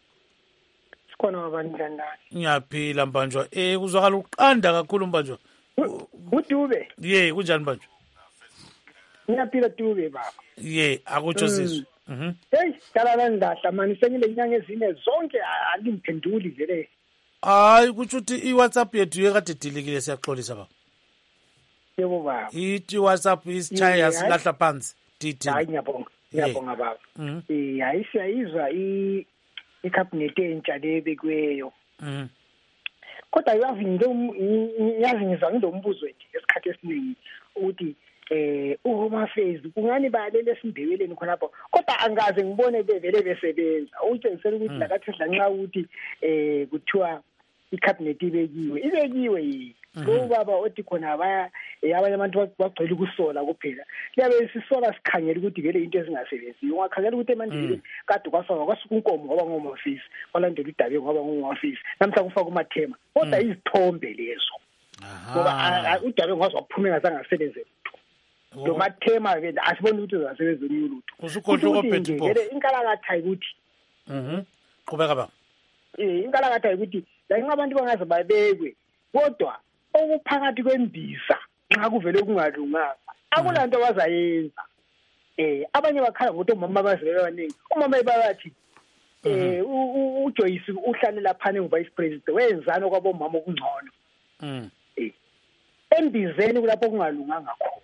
Sikhona abanjani? Ngiyaphila mbanjwa. Eh uzwakala uqanda kakhulu mbanjwa. Udube. Yeah, kunjani mbanjwa? Ngiyaphila Dube baba. Yeah, akutsho sizwe. Mhm. Hey, kalala ndahla mani sengile inyanga ezine zonke alimphenduli vele. Hayi kuthi uthi iWhatsApp yethu yekade dilikile siyaxolisa baba. Yebo baba. Ithi WhatsApp isichaya silahla phansi. Didi. Hayi ngiyabonga. Ngiyabonga baba. Eh ayisayizwa i icabinet entsha lebekweyo. Mhm. Kodwa yazi nje yazi ngizwa ngilombuzo nje esikhathi esiningi ukuthi eh uHome Affairs kungani balele esindebeleni khonapho kodwa angaze ngibone bevele besebenza utshengisela ukuthi lakathi sidlanxa ukuthi eh kuthiwa icabinet ibekiwe ibekiwe yini lo baba othi khona baya abanye abantu bagcwele ukusola kuphela liyabe sisola sikhangela ukuthi vele into ezingasebenzi ungakhangela ukuthi emandileni kade kwafaka kwasuka unkomo ngoba ngoHome Affairs kwalandela udabe ngoba ngoHome Affairs namhla kufaka umathema kodwa izithombe lezo ngoba udabe ngwazi kuphuma ngazangasebenze lo mathema ke asiboni ukuthi uzasebenza umyulutho usukhohle ophethe ngeke inkalakatha ukuthi mhm qhubeka ba eh inkalakatha ukuthi la abantu bangaze babekwe kodwa okuphakathi kwembiza nxa kuvele kungalunganga akulanto abazayenza eh abanye bakhala ngokuthi umama bazele abaningi umama bayathi eh uJoyce uhlalela phane nguvice president wenzani okwabomama okungcono mhm eh embizeni kulapho kungalunganga khona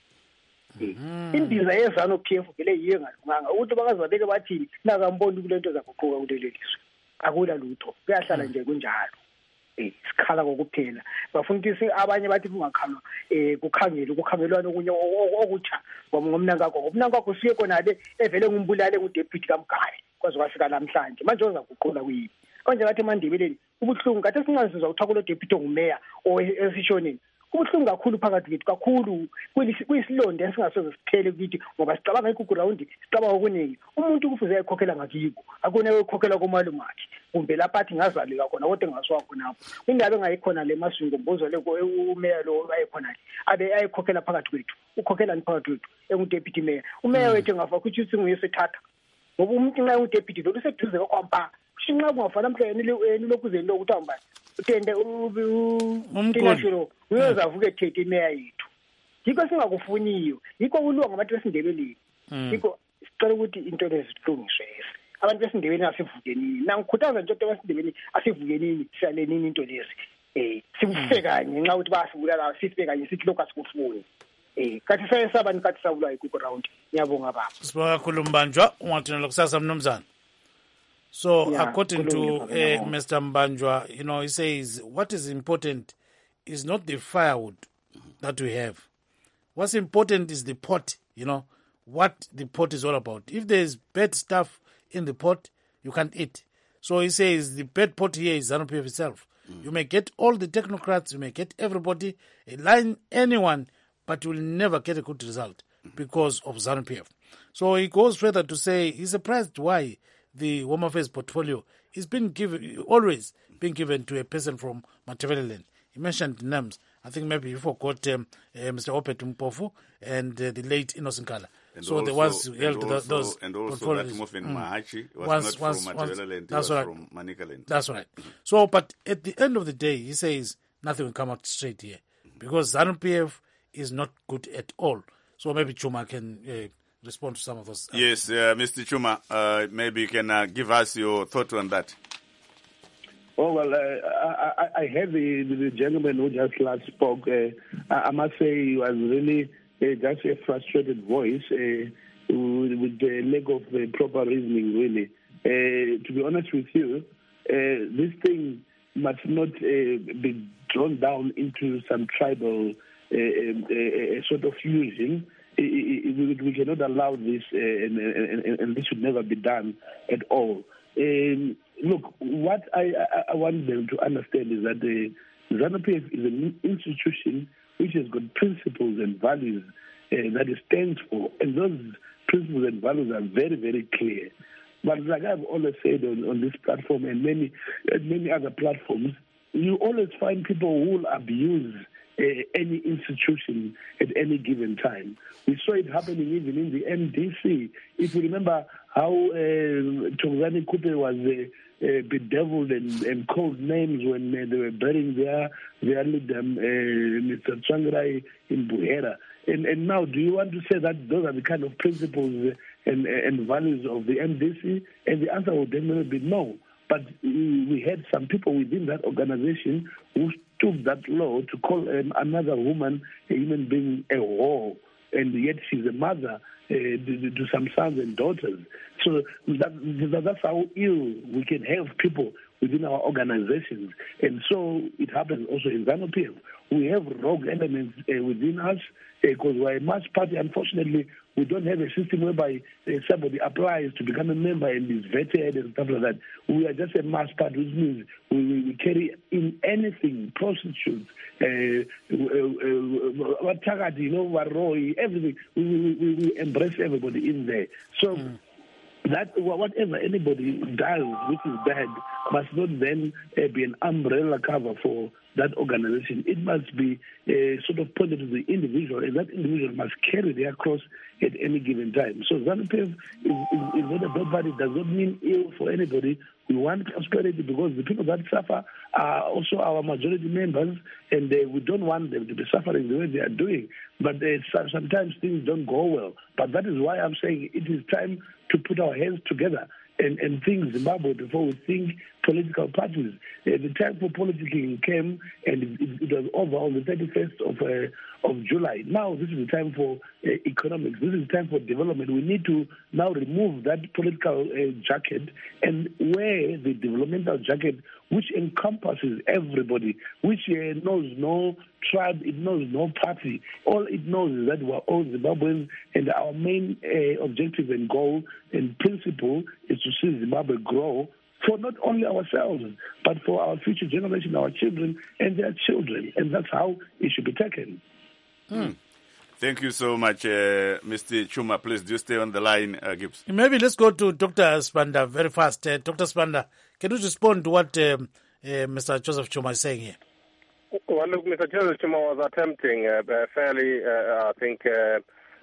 imbiza yezano P F vele yiye ngalunganga ukuthi bakazabeke bathi nakamboni kulento zaguquka kulelelizwe akula lutho kuyahlala nje kunjalo eh sikhala kokuphela bafuna ukuthi abanye bathi kungakhalwa eh kukhangele ukukhangelwana okunye okutsha ngomnanga kwakho umnanga kwakho siye khona le evele ngumbulale kudeputy kaMgari kwaze kwafika namhlanje manje uzaguqula kuyini konje ngathi eMandebeleni ubuhlungu kathi singaziza ukuthi akulo deputy ongumeya esishonini kubuhlungu kakhulu phakathi kwethu kakhulu kuyisilonda esingasoze siphele kithi ngoba sicabanga ikuground sicabanga okuningi umuntu kufuze ayikhokhela ngakiko akune ekhokhela komalume wakhe kumbe lapha athi ngazalika khona kodwa engaswa khonapho indabe engayikhona le masungu mbuzo le umeya lo ayikhona abe ayikhokhela phakathi kwethu ukhokhela phakathi kwethu engudeputy mayor umeya wethu engafa ukuthi uthi nguyesethatha ngoba umuntu nxa ungudeputy lo useduze kwakwampa shinqa kungafana mhlawumbe lokuzeni lokuthi hamba utende umthelo uyozavuka ethethe imeya yethu yikho singakufuniyo yikho kulunga ngabantu besindebeleni yikho sicela ukuthi into lezilungiswe abantu besindebeleni asivukenini nangikhuthaza nje ukuthi besindebeleni asivukenini siyalenini into lezi eh sikufike kanye nxa ukuthi basibulala sifike kanye sithi lokho asikufuni eh kathi sayesaba nikathi sabulwa ikuko round ngiyabonga baba sibonga kakhulu Mbanjwa ungathina lokusasa mnumzana. So yeah, according to uh, Mister Mbanjwa, you know, he says what is important is not the firewood that we have. What's important is the pot, you know, what the pot is all about. If there's bad stuff in the pot, you can't eat. So he says the bad pot here is ZANU-P F itself. Mm. You may get all the technocrats, you may get everybody, align anyone, but you will never get a good result because of ZANU-P F. So he goes further to say he's surprised why the Home Affairs portfolio is being given, always being given to a person from Matabeleland. He mentioned names. I think maybe he forgot um, uh, Mister Opet Mpofu and uh, the late Innocent Kala. And so also, there was and held also, those and also portfolios. that Mofen Mm. Mahachi was Once- not once- from once- Matabeleland, he that's was right. from Manicaland. That's right. So, but at the end of the day, he says nothing will come out straight here because ZANU-P F is not good at all. So maybe Chuma can uh, respond to some of those. Yes, uh, Mister Chuma, uh, maybe you can uh, give us your thought on that. Oh, well, uh, I, I, I heard the, the gentleman who just last spoke. Uh, I, I must say he was really uh, just a frustrated voice uh, with, with the lack of uh, proper reasoning, really. Uh, to be honest with you, uh, this thing must not uh, be drawn down into some tribal uh, uh, uh, sort of fusion. We, we cannot allow this, uh, and, and, and this should never be done at all. Um, look, what I, I, I want them to understand is that the ZANU-P F is an institution which has got principles and values uh, that it stands for, and those principles and values are very, very clear. But like I've always said on, on this platform and many, and many other platforms, you always find people who will abuse uh, any institution at any given time. We saw it happening even in the M D C. If you remember how uh, Tongani Kupe was uh, uh, bedeviled and, and called names when uh, they were burying their, their leader, uh, Mister Tsvangirai in Buhera. And, and now, do you want to say that those are the kind of principles and, and values of the M D C? And the answer would definitely be no. But we had some people within that organization who took that law to call um, another woman, a human being, a whore. and yet she's a mother uh, to, to some sons and daughters. So that, that's how ill we can have people within our organizations. And so it happens also in ZANU-P F. We have rogue elements uh, within us because uh, we're a mass party. Unfortunately, we don't have a system whereby uh, somebody applies to become a member and is vetted and stuff like that. We are just a mass party, which means we, we, we carry in anything, prostitutes, uh, uh, uh, you know, everything. We, we, we, we embrace everybody in there. So. Mm. That whatever anybody does, which is bad, must not then uh, be an umbrella cover for that organization. It must be uh, sort of pointed to the individual, and that individual must carry their cross at any given time. So ZANU-P F is, is, is not a bad body. It does not mean ill for anybody. We want prosperity because the people that suffer are also our majority members, and uh, we don't want them to be suffering the way they are doing. But uh, sometimes things don't go well. But that is why I'm saying it is time to put our hands together and, and think Zimbabwe before we think political parties. Uh, the time for politicking came, and it, it, it was over on the thirty-first of uh, of July. Now this is the time for uh, economics. This is the time for development. We need to now remove that political uh, jacket and wear the developmental jacket, which encompasses everybody, which uh, knows no tribe, it knows no party. All it knows is that we're all Zimbabweans, and our main uh, objective and goal and principle is to see Zimbabwe grow for not only ourselves, but for our future generation, our children and their children. And that's how it should be taken. Hmm. Thank you so much, uh, Mister Chuma. Please do stay on the line, uh, Gibbs. Maybe let's go to Doctor Sibanda very fast. Uh, Doctor Sibanda, can you respond to what um, uh, Mister Joseph Chuma is saying here? Well, look, Mister Joseph Chuma was attempting uh, fairly, uh, I think, uh,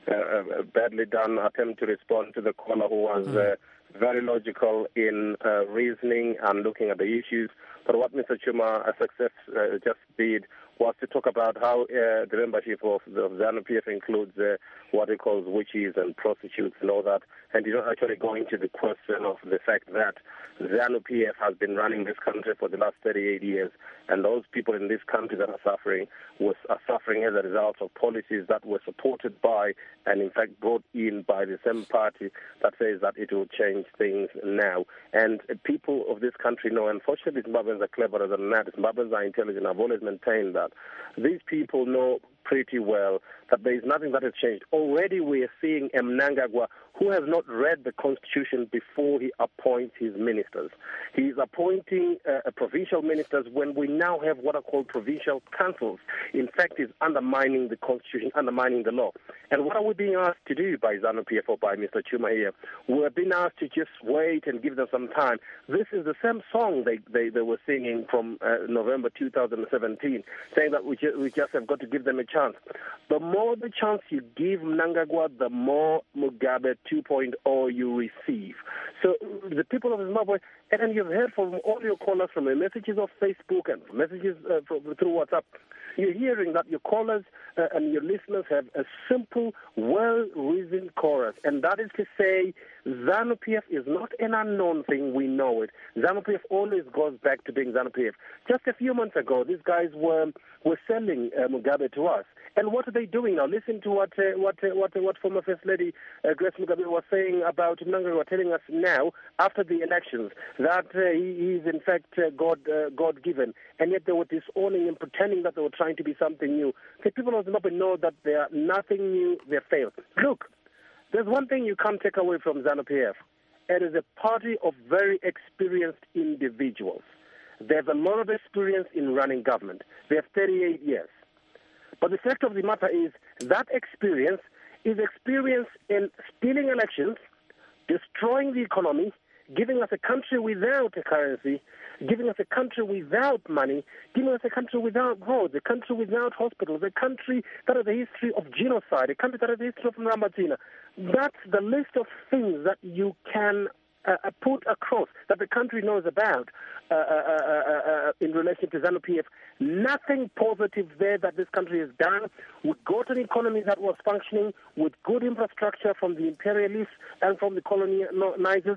uh, badly done attempt to respond to the caller who was mm. uh, very logical in uh, reasoning and looking at the issues. But what Mister Chuma uh, success uh, just did was to talk about how uh, the membership of, of ZANU-P F includes uh, what he calls witches and prostitutes and all that, and he don't actually go into the question of the fact that ZANU-P F has been running this country for the last thirty-eight years, and those people in this country that are suffering was, are suffering as a result of policies that were supported by and in fact brought in by the same party that says that it will change things now. And uh, people of this country know, unfortunately, Zimbabweans are cleverer than that. Zimbabweans are intelligent. I've always maintained that. These people know pretty well that there is nothing that has changed. Already we are seeing Mnangagwa, who has not read the Constitution before he appoints his ministers. He is appointing uh, provincial ministers when we now have what are called provincial councils. In fact, he's undermining the Constitution, undermining the law. And what are we being asked to do by ZANU-P F or by Mister Chuma here? We're being asked to just wait and give them some time. This is the same song they, they, they were singing from uh, November two thousand seventeen, saying that we, ju- we just have got to give them a chance. The more the chance you give Mnangagwa, the more Mugabe two point oh you receive. So the people of Zimbabwe, and you've heard from all your callers from the messages of Facebook and messages uh, from, through WhatsApp, you're hearing that your callers uh, and your listeners have a simple, well-reasoned chorus, and that is to say ZANU-P F is not an unknown thing. We know it. ZANU-P F always goes back to being ZANU-P F. Just a few months ago, these guys were were selling uh, Mugabe to us. And what are they doing now? Listen to what uh, what uh, what uh, what former First Lady uh, Grace Mugabe was saying about Mnangagwa, telling us now after the elections that uh, he is in fact uh, God uh, God given, and yet they were disowning him, pretending that they were trying to be something new. The people of Zimbabwe know that they are nothing new. They failed. Look, there's one thing you can't take away from ZANU-P F. It is a party of very experienced individuals. They have a lot of experience in running government. They have thirty-eight years. But the fact of the matter is that experience is experience in stealing elections, destroying the economy, giving us a country without a currency, giving us a country without money, giving us a country without roads, a country without hospitals, a country that has a history of genocide, a country that has a history of Rambatina. That's the list of things that you can uh, put across, that the country knows about uh, uh, uh, uh, in relation to ZANU-P F. Nothing positive there that this country has done. We got an economy that was functioning with good infrastructure from the imperialists and from the colonizers,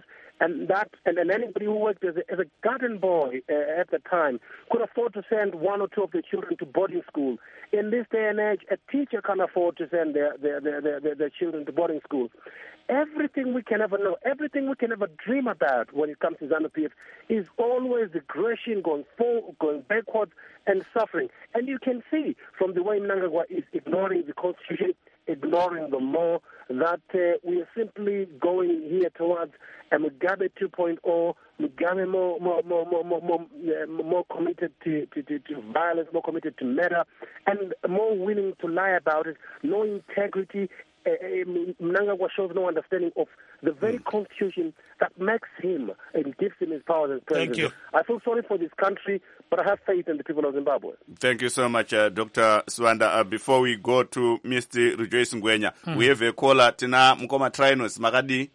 And that, and, and anybody who worked as a, as a garden boy uh, at the time could afford to send one or two of the children to boarding school. In this day and age, a teacher can afford to send their, their, their, their, their, their children to boarding school. Everything we can ever know, everything we can ever dream about when it comes to ZANU-P F is always aggression, going forward, going backwards, and suffering. And you can see from the way Mnangagwa is ignoring the Constitution, ignoring the law, that uh, we are simply going here towards a Mugabe two point oh, Mugabe more more more more more, more, uh, more committed to, to, to, to violence, more committed to murder, and more willing to lie about it, no integrity. Uh, Mnangagwa shows no understanding of the very mm. constitution that makes him and gives him his powers as president. Thank you. I feel sorry for this country, but I have faith in the people of Zimbabwe. Thank you so much, uh, Doctor Swanda. Uh, before we go to Mister Rejoice Ngwenya, mm. we have a caller, Tina Mkoma Trinos, Makadi.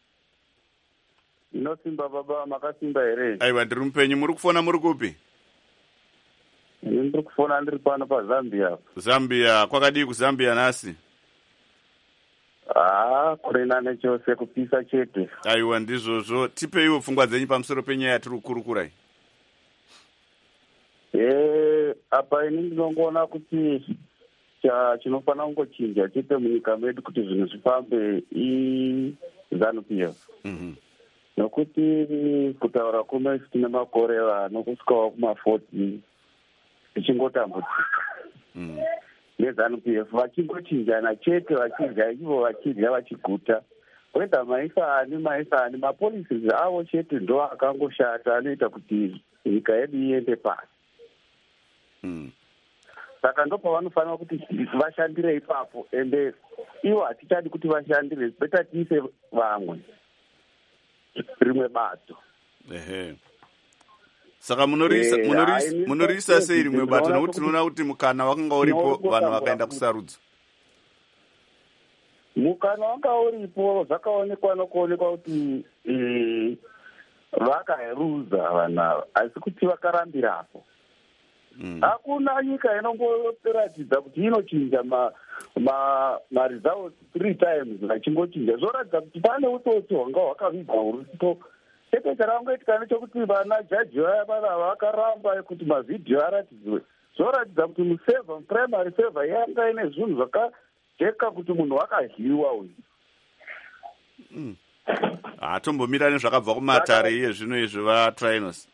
Inosimba baba makasimba here. Aiwa, ndiri mpenyu, muri kufona muri kupi? Ndiri kufona ndiri pano pa Zambia. Zambia, kwakadii kuZambia nasi? Ah, kurena nechose kupisa chete. Aiwa, ndizvozvo. Tipeiwo pfungwa dzenyu pamusoro penyaya yatiri kukurukurai. Eh, apa ini ndinongoona kuti cha chinofana kungochinja chete munyika medu kuti zvinhu zvifambe i ZANU-P F. Mhm. Nokuti kutaura kume tine makore vanokusvikawo kuma-forty tichingotambudzika. Mm. NeZANU-P F vachingochinjana chete, vachidya ivo vachidya vachiguta. Whether maisa ani maisa ani mapolicies avo chete ndo akangoshata anoita kuti nyika yedu iende pasi. Mm. Saka ndo pavanofanira kuti vashandire ipapo, ende ivo hatichadi kuti vashandire, beta tiise vamwe rimwe bato. Ehe. Saka munorisa Eh, munorisa hai, munorisa sei rimwe bato ndinoona nokuti kuti- tinoona kuti mukana wakanga uripo Ndinoona vanhu kuti- vakaenda kusarudzo. Mukana wanga uripo, zvakaonekwa nokuonekwa kuti eh, vakaheruza vanhu ava, asi kuti vakarambirapo. Mm. Hakuna nyika inongoratidza kuti inochinja ma ma maresults three times vachingochinja. Zvoratidza kuti pane utsotsi hwanga hwakavigwa huripo. Chete chakangoitika nechekuti vana jaji vaya vana vakaramba kuti mavhidhiyo aratidzwe. Zvoratidza kuti musevha muprimary sevha yanga ine zvinhu zvakajeka kuti munhu wakahyiwa uyu. Mm. Hatombomira nezvakabva kumatare iye zvino izvi vaTrinos.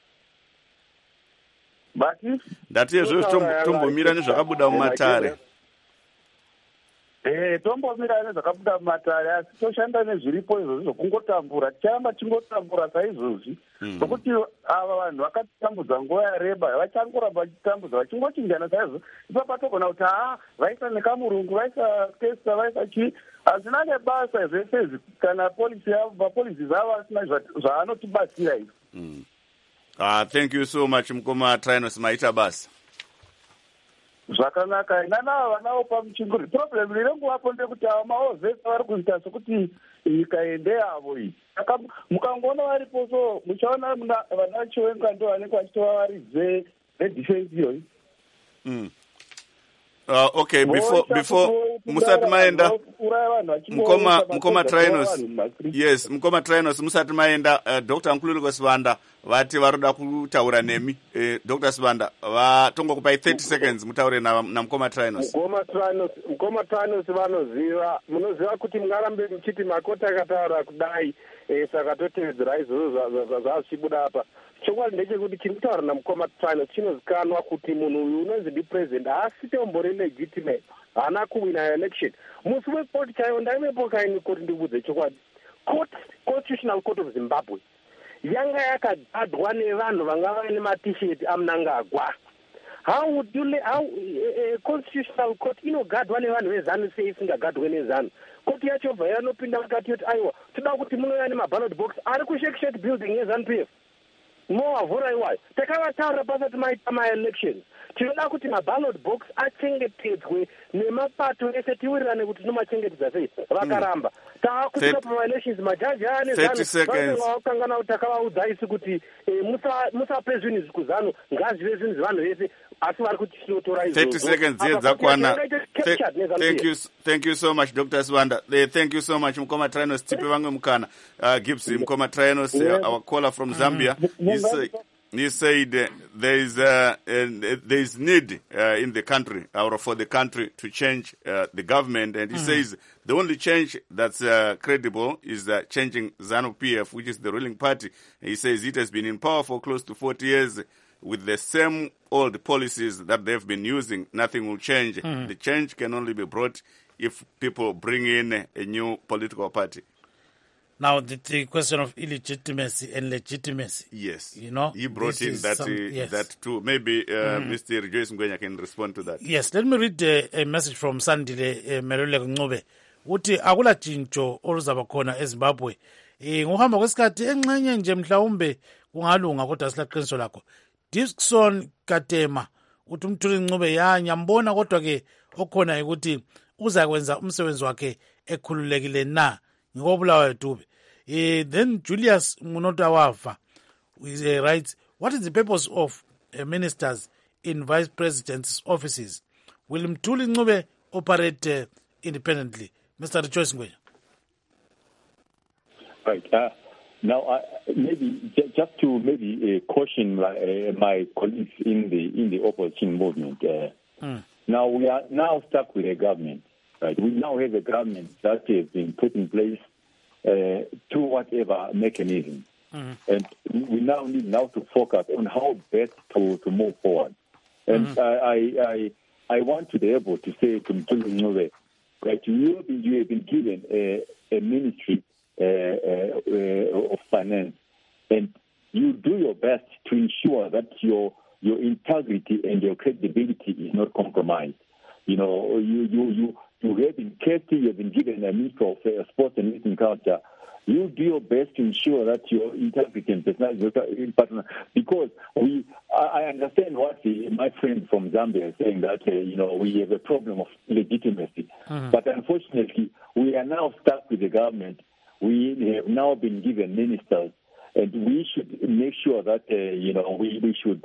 But Ndati izvozvo tombomira nezvakabuda mumatare. Eh, tombomira nezvakabuda mumatare, asi toshanda nezviripo izvozvo kungotambura, tichamba chingotambura saizvozvi. Nokuti ava vanhu vakatambudza nguva yareba, vachangoramba vachitambudza vachingochinjana saizvozvo. Ipapo togona kuti haa, vaisa nekamurungu, vaisa kesa, vaisa chii, hazvina nebasa zvese izvi kana polisi yavo, mapolisi avo asina zvaanotibatsira izvi. Mm. Ah, thank you so much Mukoma Trinos, maita basa. Zvakanaka, inana vanawo pamuchinguri. Problem rinongovapo ndekuti ava maovhesi vari kuita sokuti nyika ende yavo iyi. Saka mukangoona varipo, so muchaona vana chiwenga ndo vanenge vachitova varidze redefense iyoyi. Mm. Uh, okay, before before musati maenda Mukoma Mukoma Trinos. Yes, Mukoma Trinos musati maenda uh, Doctor Nkululeko Sibanda vati varoda kutaura nemi. Uh, Doctor Sibanda vatongo kupai thirty seconds mutaure na, na Mukoma Trinos. Mukoma Trinos, Mukoma Trinos vanoziva, munoziva kuti mungarambe muchiti makota akataura kudai, eh, saka totevedzera izvozvo zvazvichibuda apa. Chokwadi ndechekuti chiri kutaura naMukoma Trinos chinozikanwa kuti munhu uyu unonzi ndipresident haasi tombori legitimate, haana kuwina election. Musi wekoti chaiwo ndaivepo kaini kuti ndikudze chokwadi. Court, Constitutional Court of Zimbabwe yanga yakagadwa nevanhu vanga vaine matisheti aMnangagwa. How would you le- how uh, uh, Constitutional Court inogadwa nevanhu vezanu sei isingagadwe nezanu? Koti yacho bva yanopinda mukati yoti aiwa toda kuti munouya nemaballot box ari kushekisheki building yeZANU-P F. Movavhura iwayo takavataura pasati maita maelection tinoda kuti maballot box achengetedzwe nemapato ese tiwirirane kuti tinomachengetedza sei. Vakaramba taakusvika pamaelections majaji ane zanokangana kuti takavaudza isi kuti musape zvinhu izvi kuzano, ngazvive zvinhu zvevanhu vese, asi vari kuti tinotora izvozvo. thirty seconds dzakwana. Thank you, thank you so much, Doctor Swanda. Uh, thank you so much, Mkoma Trinos. Tipe wange mukana. Uh, Gibbs Mkoma Trinos, uh, our caller from Zambia. He's, uh, he said uh, there is uh, uh, there is need uh, in the country, or for the country, to change uh, the government, and he mm. says the only change that's uh, credible is uh, changing ZANU-P F, which is the ruling party. He says it has been in power for close to forty years. With the same old policies that they've been using, nothing will change. Mm. The change can only be brought if people bring in a, a new political party. Now, the, the question of illegitimacy and legitimacy. Yes. You know? He brought in that, some, uh, yes. that too. Maybe uh, mm. Mister Rejoice Ngwenya can respond to that. Yes. Let me read uh, a message from Sandile uh, Meluleko Ncube. Uthi akula jintsho oluzaba khona eZimbabwe. Eh ngohamba kwesikhathi engxenye nje mhlawumbe kungalunga kodwa silaqiniso lakho. Dickson Katema uthi uMthuli Ncube ya nyambona kodwa ke okhona ukuthi uzakwenza umsebenzi wakhe ekhululekile na ngobulawa Dube. Eh then Julius Munotawafa is uh, writes, what is the purpose of uh, ministers in vice president's offices? Will Mthuli Ncube operate uh, independently? Mister Rejoice Ngwenya. Right. Uh, now, uh, maybe j- just to maybe uh, caution my, uh, my colleagues in the in the opposition movement. Uh, mm. Now we are now stuck with a government. Right. We now have a government that has been put in place uh, through whatever mechanism, mm. and we now need now to focus on how best to, to move forward. And mm. I, I I want to be able to say to Mthuli Ncube that you have been, you have been given a, a ministry uh, uh, uh, of finance, and you do your best to ensure that your your integrity and your credibility is not compromised. You know, you you you, you have been kept, you have been given a ministry of uh, sports and youth and culture. You do your best to ensure that your integrity and personality partner, because we, I understand what the, my friend from Zambia is saying, that uh, you know we have a problem of legitimacy, mm-hmm. but unfortunately we are now stuck with the government. We have now been given ministers, and we should make sure that uh, you know we, we should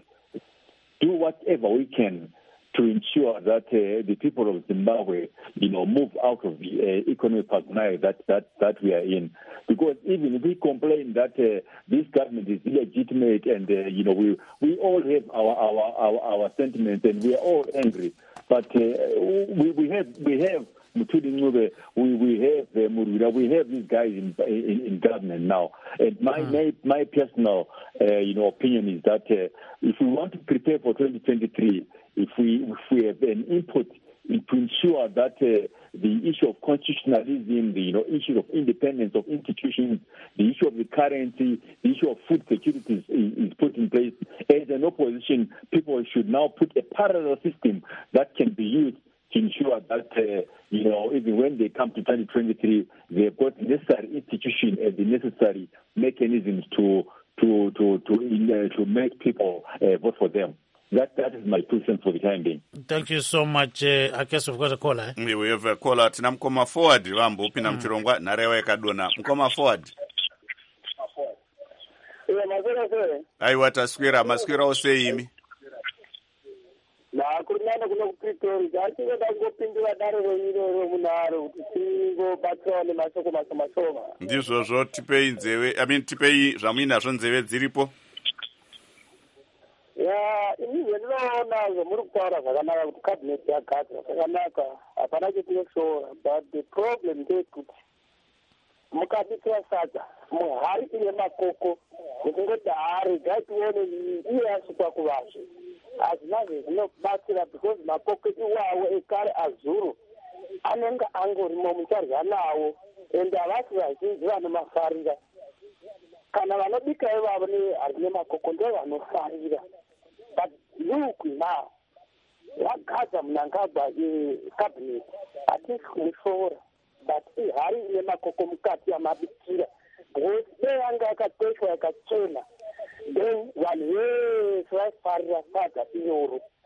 do whatever we can to ensure that uh, the people of Zimbabwe, you know, move out of the uh, economic quagmire that, that, that we are in. Because even if we complain that uh, this government is illegitimate, and uh, you know, we we all have our our, our, our sentiments, and we are all angry. But uh, we we have we have Mthuli Ncube, we we have uh, Murira, we have these guys in in, in government now. And my mm. my, my personal uh, you know opinion is that uh, if we want to prepare for twenty twenty-three. If we if we have an input to ensure that uh, the issue of constitutionalism, the you know issue of independence of institutions, the issue of the currency, the issue of food security is, is put in place. As an opposition, people should now put a parallel system that can be used to ensure that uh, you know even when they come to twenty twenty-three, they've got the necessary institution and the necessary mechanisms to to to to uh, to make people uh, vote for them. That that is my two cents for the time being. Thank you so much. Uh, I guess we've got a caller. Eh? We have a caller. Tina mkoma forward. Rambo upina mm. mchirongwa narewa ekadona. Mkoma forward. Iya mazera swe. Ai wataswira maswira oseimi. Na kurinana kuno kupitori. Jati wada ngopindwa daro ro munaro. Singo patrone masoko masoma soma. Ndizvo zvo tipei nzewe. I mean tipei zvamina zvo nzewe dziripo. Ya, ini ndinoona zvomuri kutaura zvakanaka kuti cabinet yagadzwa zvakanaka hapana chetinoshoora, but the problem ndeyekuti mukabikira sadza muhari ine makoko nekungoti hari gaitione iye asvika kuvazve hazvina zvezvinobatsira, because makoko iwawo ekare azuru anenge angorimo mucharya nawo ende havasi vazhinji vanomafarira. Kana vanobika ivavo harine makoko ndo vanofarira. But look now, Wagaza Mnangagwa cabinet, at least Kumifora, but Hari Yemakoko Mukati Amabikira, both they anga Kateshwa Kachona, then one way, Fara Fata, Yoro.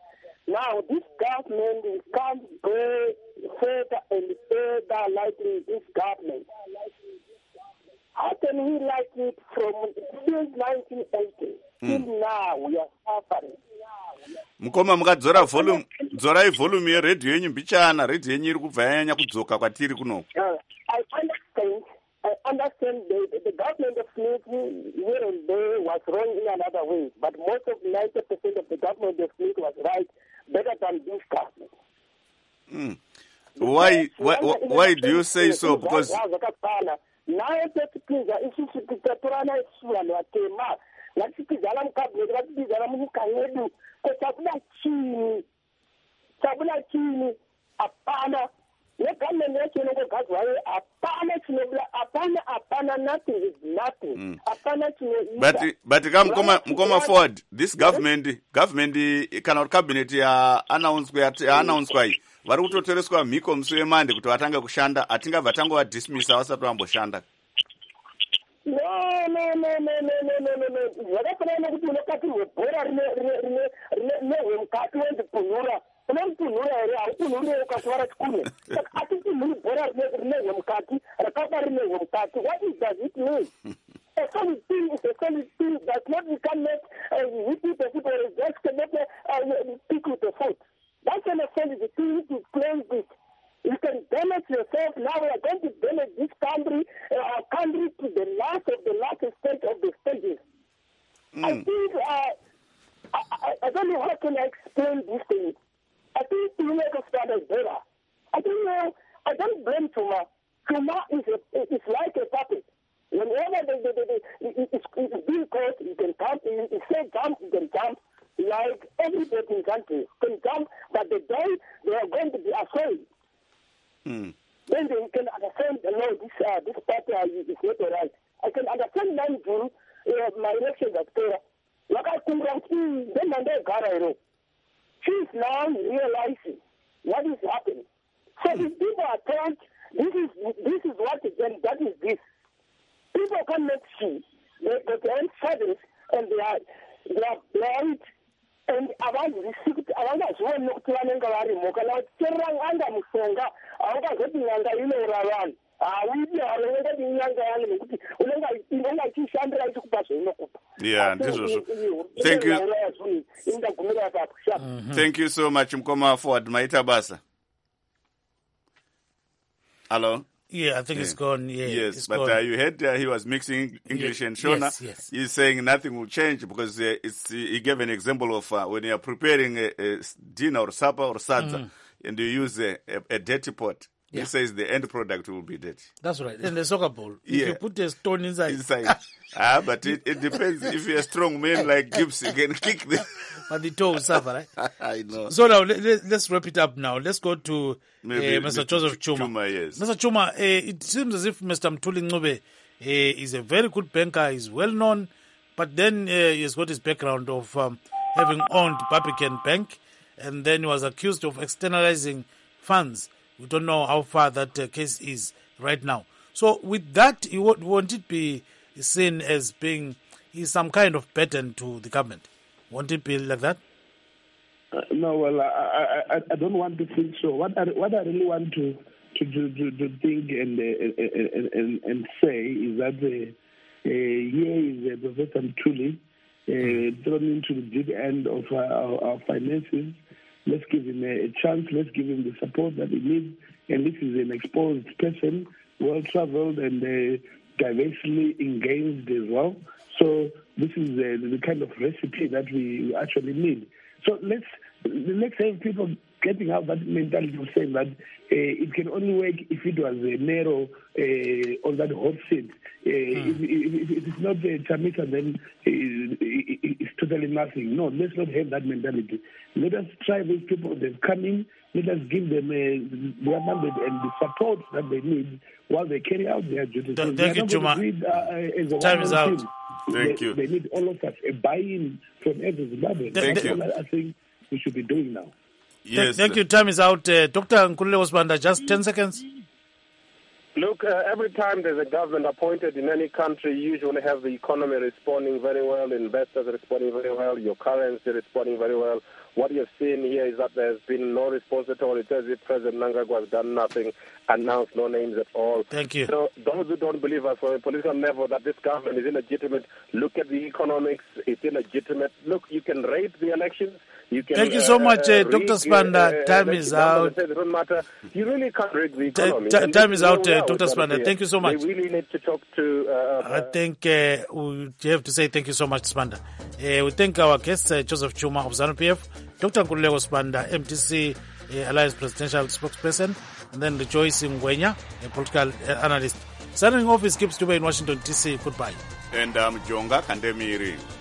Now, this government can't go further and further liking this government. How can we like it from since nineteen eighty till mm. now we are suffering? Mukoma mukadzora volume dzorai volume yeredhiyo yenyu mbichana redhiyo yenyu iri kubva yanyanya kudzoka kwatiri kuno. I understand I understand the, the, the government of Smith here and there was wrong in another way, but most of ninety percent of the government of Smith was right, better than this government. Mm. Why, why, why do you say so? Because naye tetipinza isusu titatorana isusu watema vatipizana mukabheti vatipizana munyika yedu ko chabuda chini chabuda chini hapana negameni yacho inongogadzwayo hapana chinobula hapana hapana nothing is nothing hapana chinoita. But but come mukoma mukoma forward this government government kana kuti cabinet ya announced ya announced kwai vari kutotoreswa mhiko musi wemande kuti vatange kushanda hatingabva tangova dismissa vasati vamboshanda. No, no, no, no, no, no, no, no, no. Zvakafanana nekuti unokatirwe bhora rine wendipunhura. Unomupunhura here haupunhuri ukasvara chikune. Saka hatipunhuri bhora rine hwemukati rakaba rine hwemukati. What is does it mean? A solid thing is a solid thing that not we can make uh, hit with the foot or just cannot uh, pick with the foot. That's an solid thing to close this. You can damage yourself. Now we are going to damage this country, uh, our country to the last of the last stage of the stages. Mm. I think, uh, I, I, I don't know how can I explain this thing. I think to make us stand is better. I don't know, I don't blame Chuma. Chuma is, a, is like a puppet. Whenever the, the, the, the, it's, it's being caught, you can jump, you, you say jump, you can jump. Like everybody in country can jump, but the day they are going to be assailed. Mm. Then they can understand, no, this uh, this party uh, is not right. I can understand nine June, uh, my election was clear. Like I think that then Monday Garairo. She's now realizing what is happening. So mm. if people are told this is this is what is then that is this. People cannot see. They they can service and they are they are blind. And abantu received abangaziboni ukuthi banenga barimo kana tseranga musonga awukazothi nyanga inorawana awuyi awukathi nyanga yale nokuthi unenga inenga chishandira ithi kupasa inokupa. Yeah, ndizvo. Thank you. Mm-hmm. Thank you so much Mkoma Forward maita basa. Hello. Yeah, I think yeah. it's gone. Yeah, yes, it's but gone. Uh, you heard uh, he was mixing English yeah. and Shona. Yes, yes. He's saying nothing will change because uh, it's, uh, he gave an example of uh, when you are preparing a, a dinner or supper or sadza mm. and you use a, a, a dirty pot. Yeah. He says the end product will be dirty. That's right. And the soccer ball. If yeah. you put a stone inside. Inside. ah, but it, it depends. If you're a strong man like Gibbs, you can kick the... But the toe will suffer, right? I know. So now, let, let, let's wrap it up now. Let's go to Maybe, uh, Mister Joseph Chuma. Chuma, yes. Mister Chuma, uh, it seems as if Mister Mthuli Ncube uh, is a very good banker. He's well known, but then uh, he's got his background of um, having owned Barbican Bank, and then he was accused of externalizing funds. We don't know how far that uh, case is right now. So with that, you won't, won't it be seen as being is some kind of pattern to the government? Won't it be like that? Uh, no, well, I, I I don't want to think so. What I what I really want to to to, to, to think and, uh, and and say is that uh, uh, here is uh, Professor Mthuli uh, thrown into the deep end of uh, our, our finances. Let's give him a, a chance. Let's give him the support that he needs. And this is an exposed person, well-traveled and uh, diversely engaged as well. So this is uh, the kind of recipe that we actually need. So let's let's have people getting out that mentality of saying that uh, it can only work if it was a narrow uh, on that hot seat. Uh, mm. if, if, if it's not a Chamisa, then uh, it's totally nothing. No, let's not have that mentality. Let us try these people. They've come in. Let us give them uh, their mandate and the support that they need while they carry out their duties. Th- thank you, Chuma. Uh, Time is out. Team. Thank they, you. They need all of us a buy-in from every Zimbabwean. Thank That's you. all I think we should be doing now. Yes. Thank you. Time is out. Uh, Doctor Nkululeko Sibanda, just ten seconds. Look, uh, every time there's a government appointed in any country, you usually have the economy responding very well, investors responding very well, your currency responding very well. What you've seen here is that there's been no response at all. It's as if President Mnangagwa has done nothing, announced no names at all. Thank you. So those who don't believe us from a political level that this government is illegitimate, look at the economics. It's illegitimate. Look, you can rape the elections. You can, Thank you so uh, much, uh, uh, Doctor rig, Spanda. Uh, time uh, is out. It doesn't matter. You really can't rig the T- economy. t- time is out, uh, Doctor Spanda. Thank you so much. We really need to talk to... Uh, I think uh, we have to say thank you so much, Spanda. Uh, we thank our guests, uh, Joseph Chuma of ZANU P F, Doctor Nkululeko Spanda, M T C uh, Alliance Presidential Spokesperson, and then Joyce Ngwenya, a political uh, analyst. Signing off is Gibbs Dube in Washington, D C. Goodbye. And um, Jonga Kandemiri.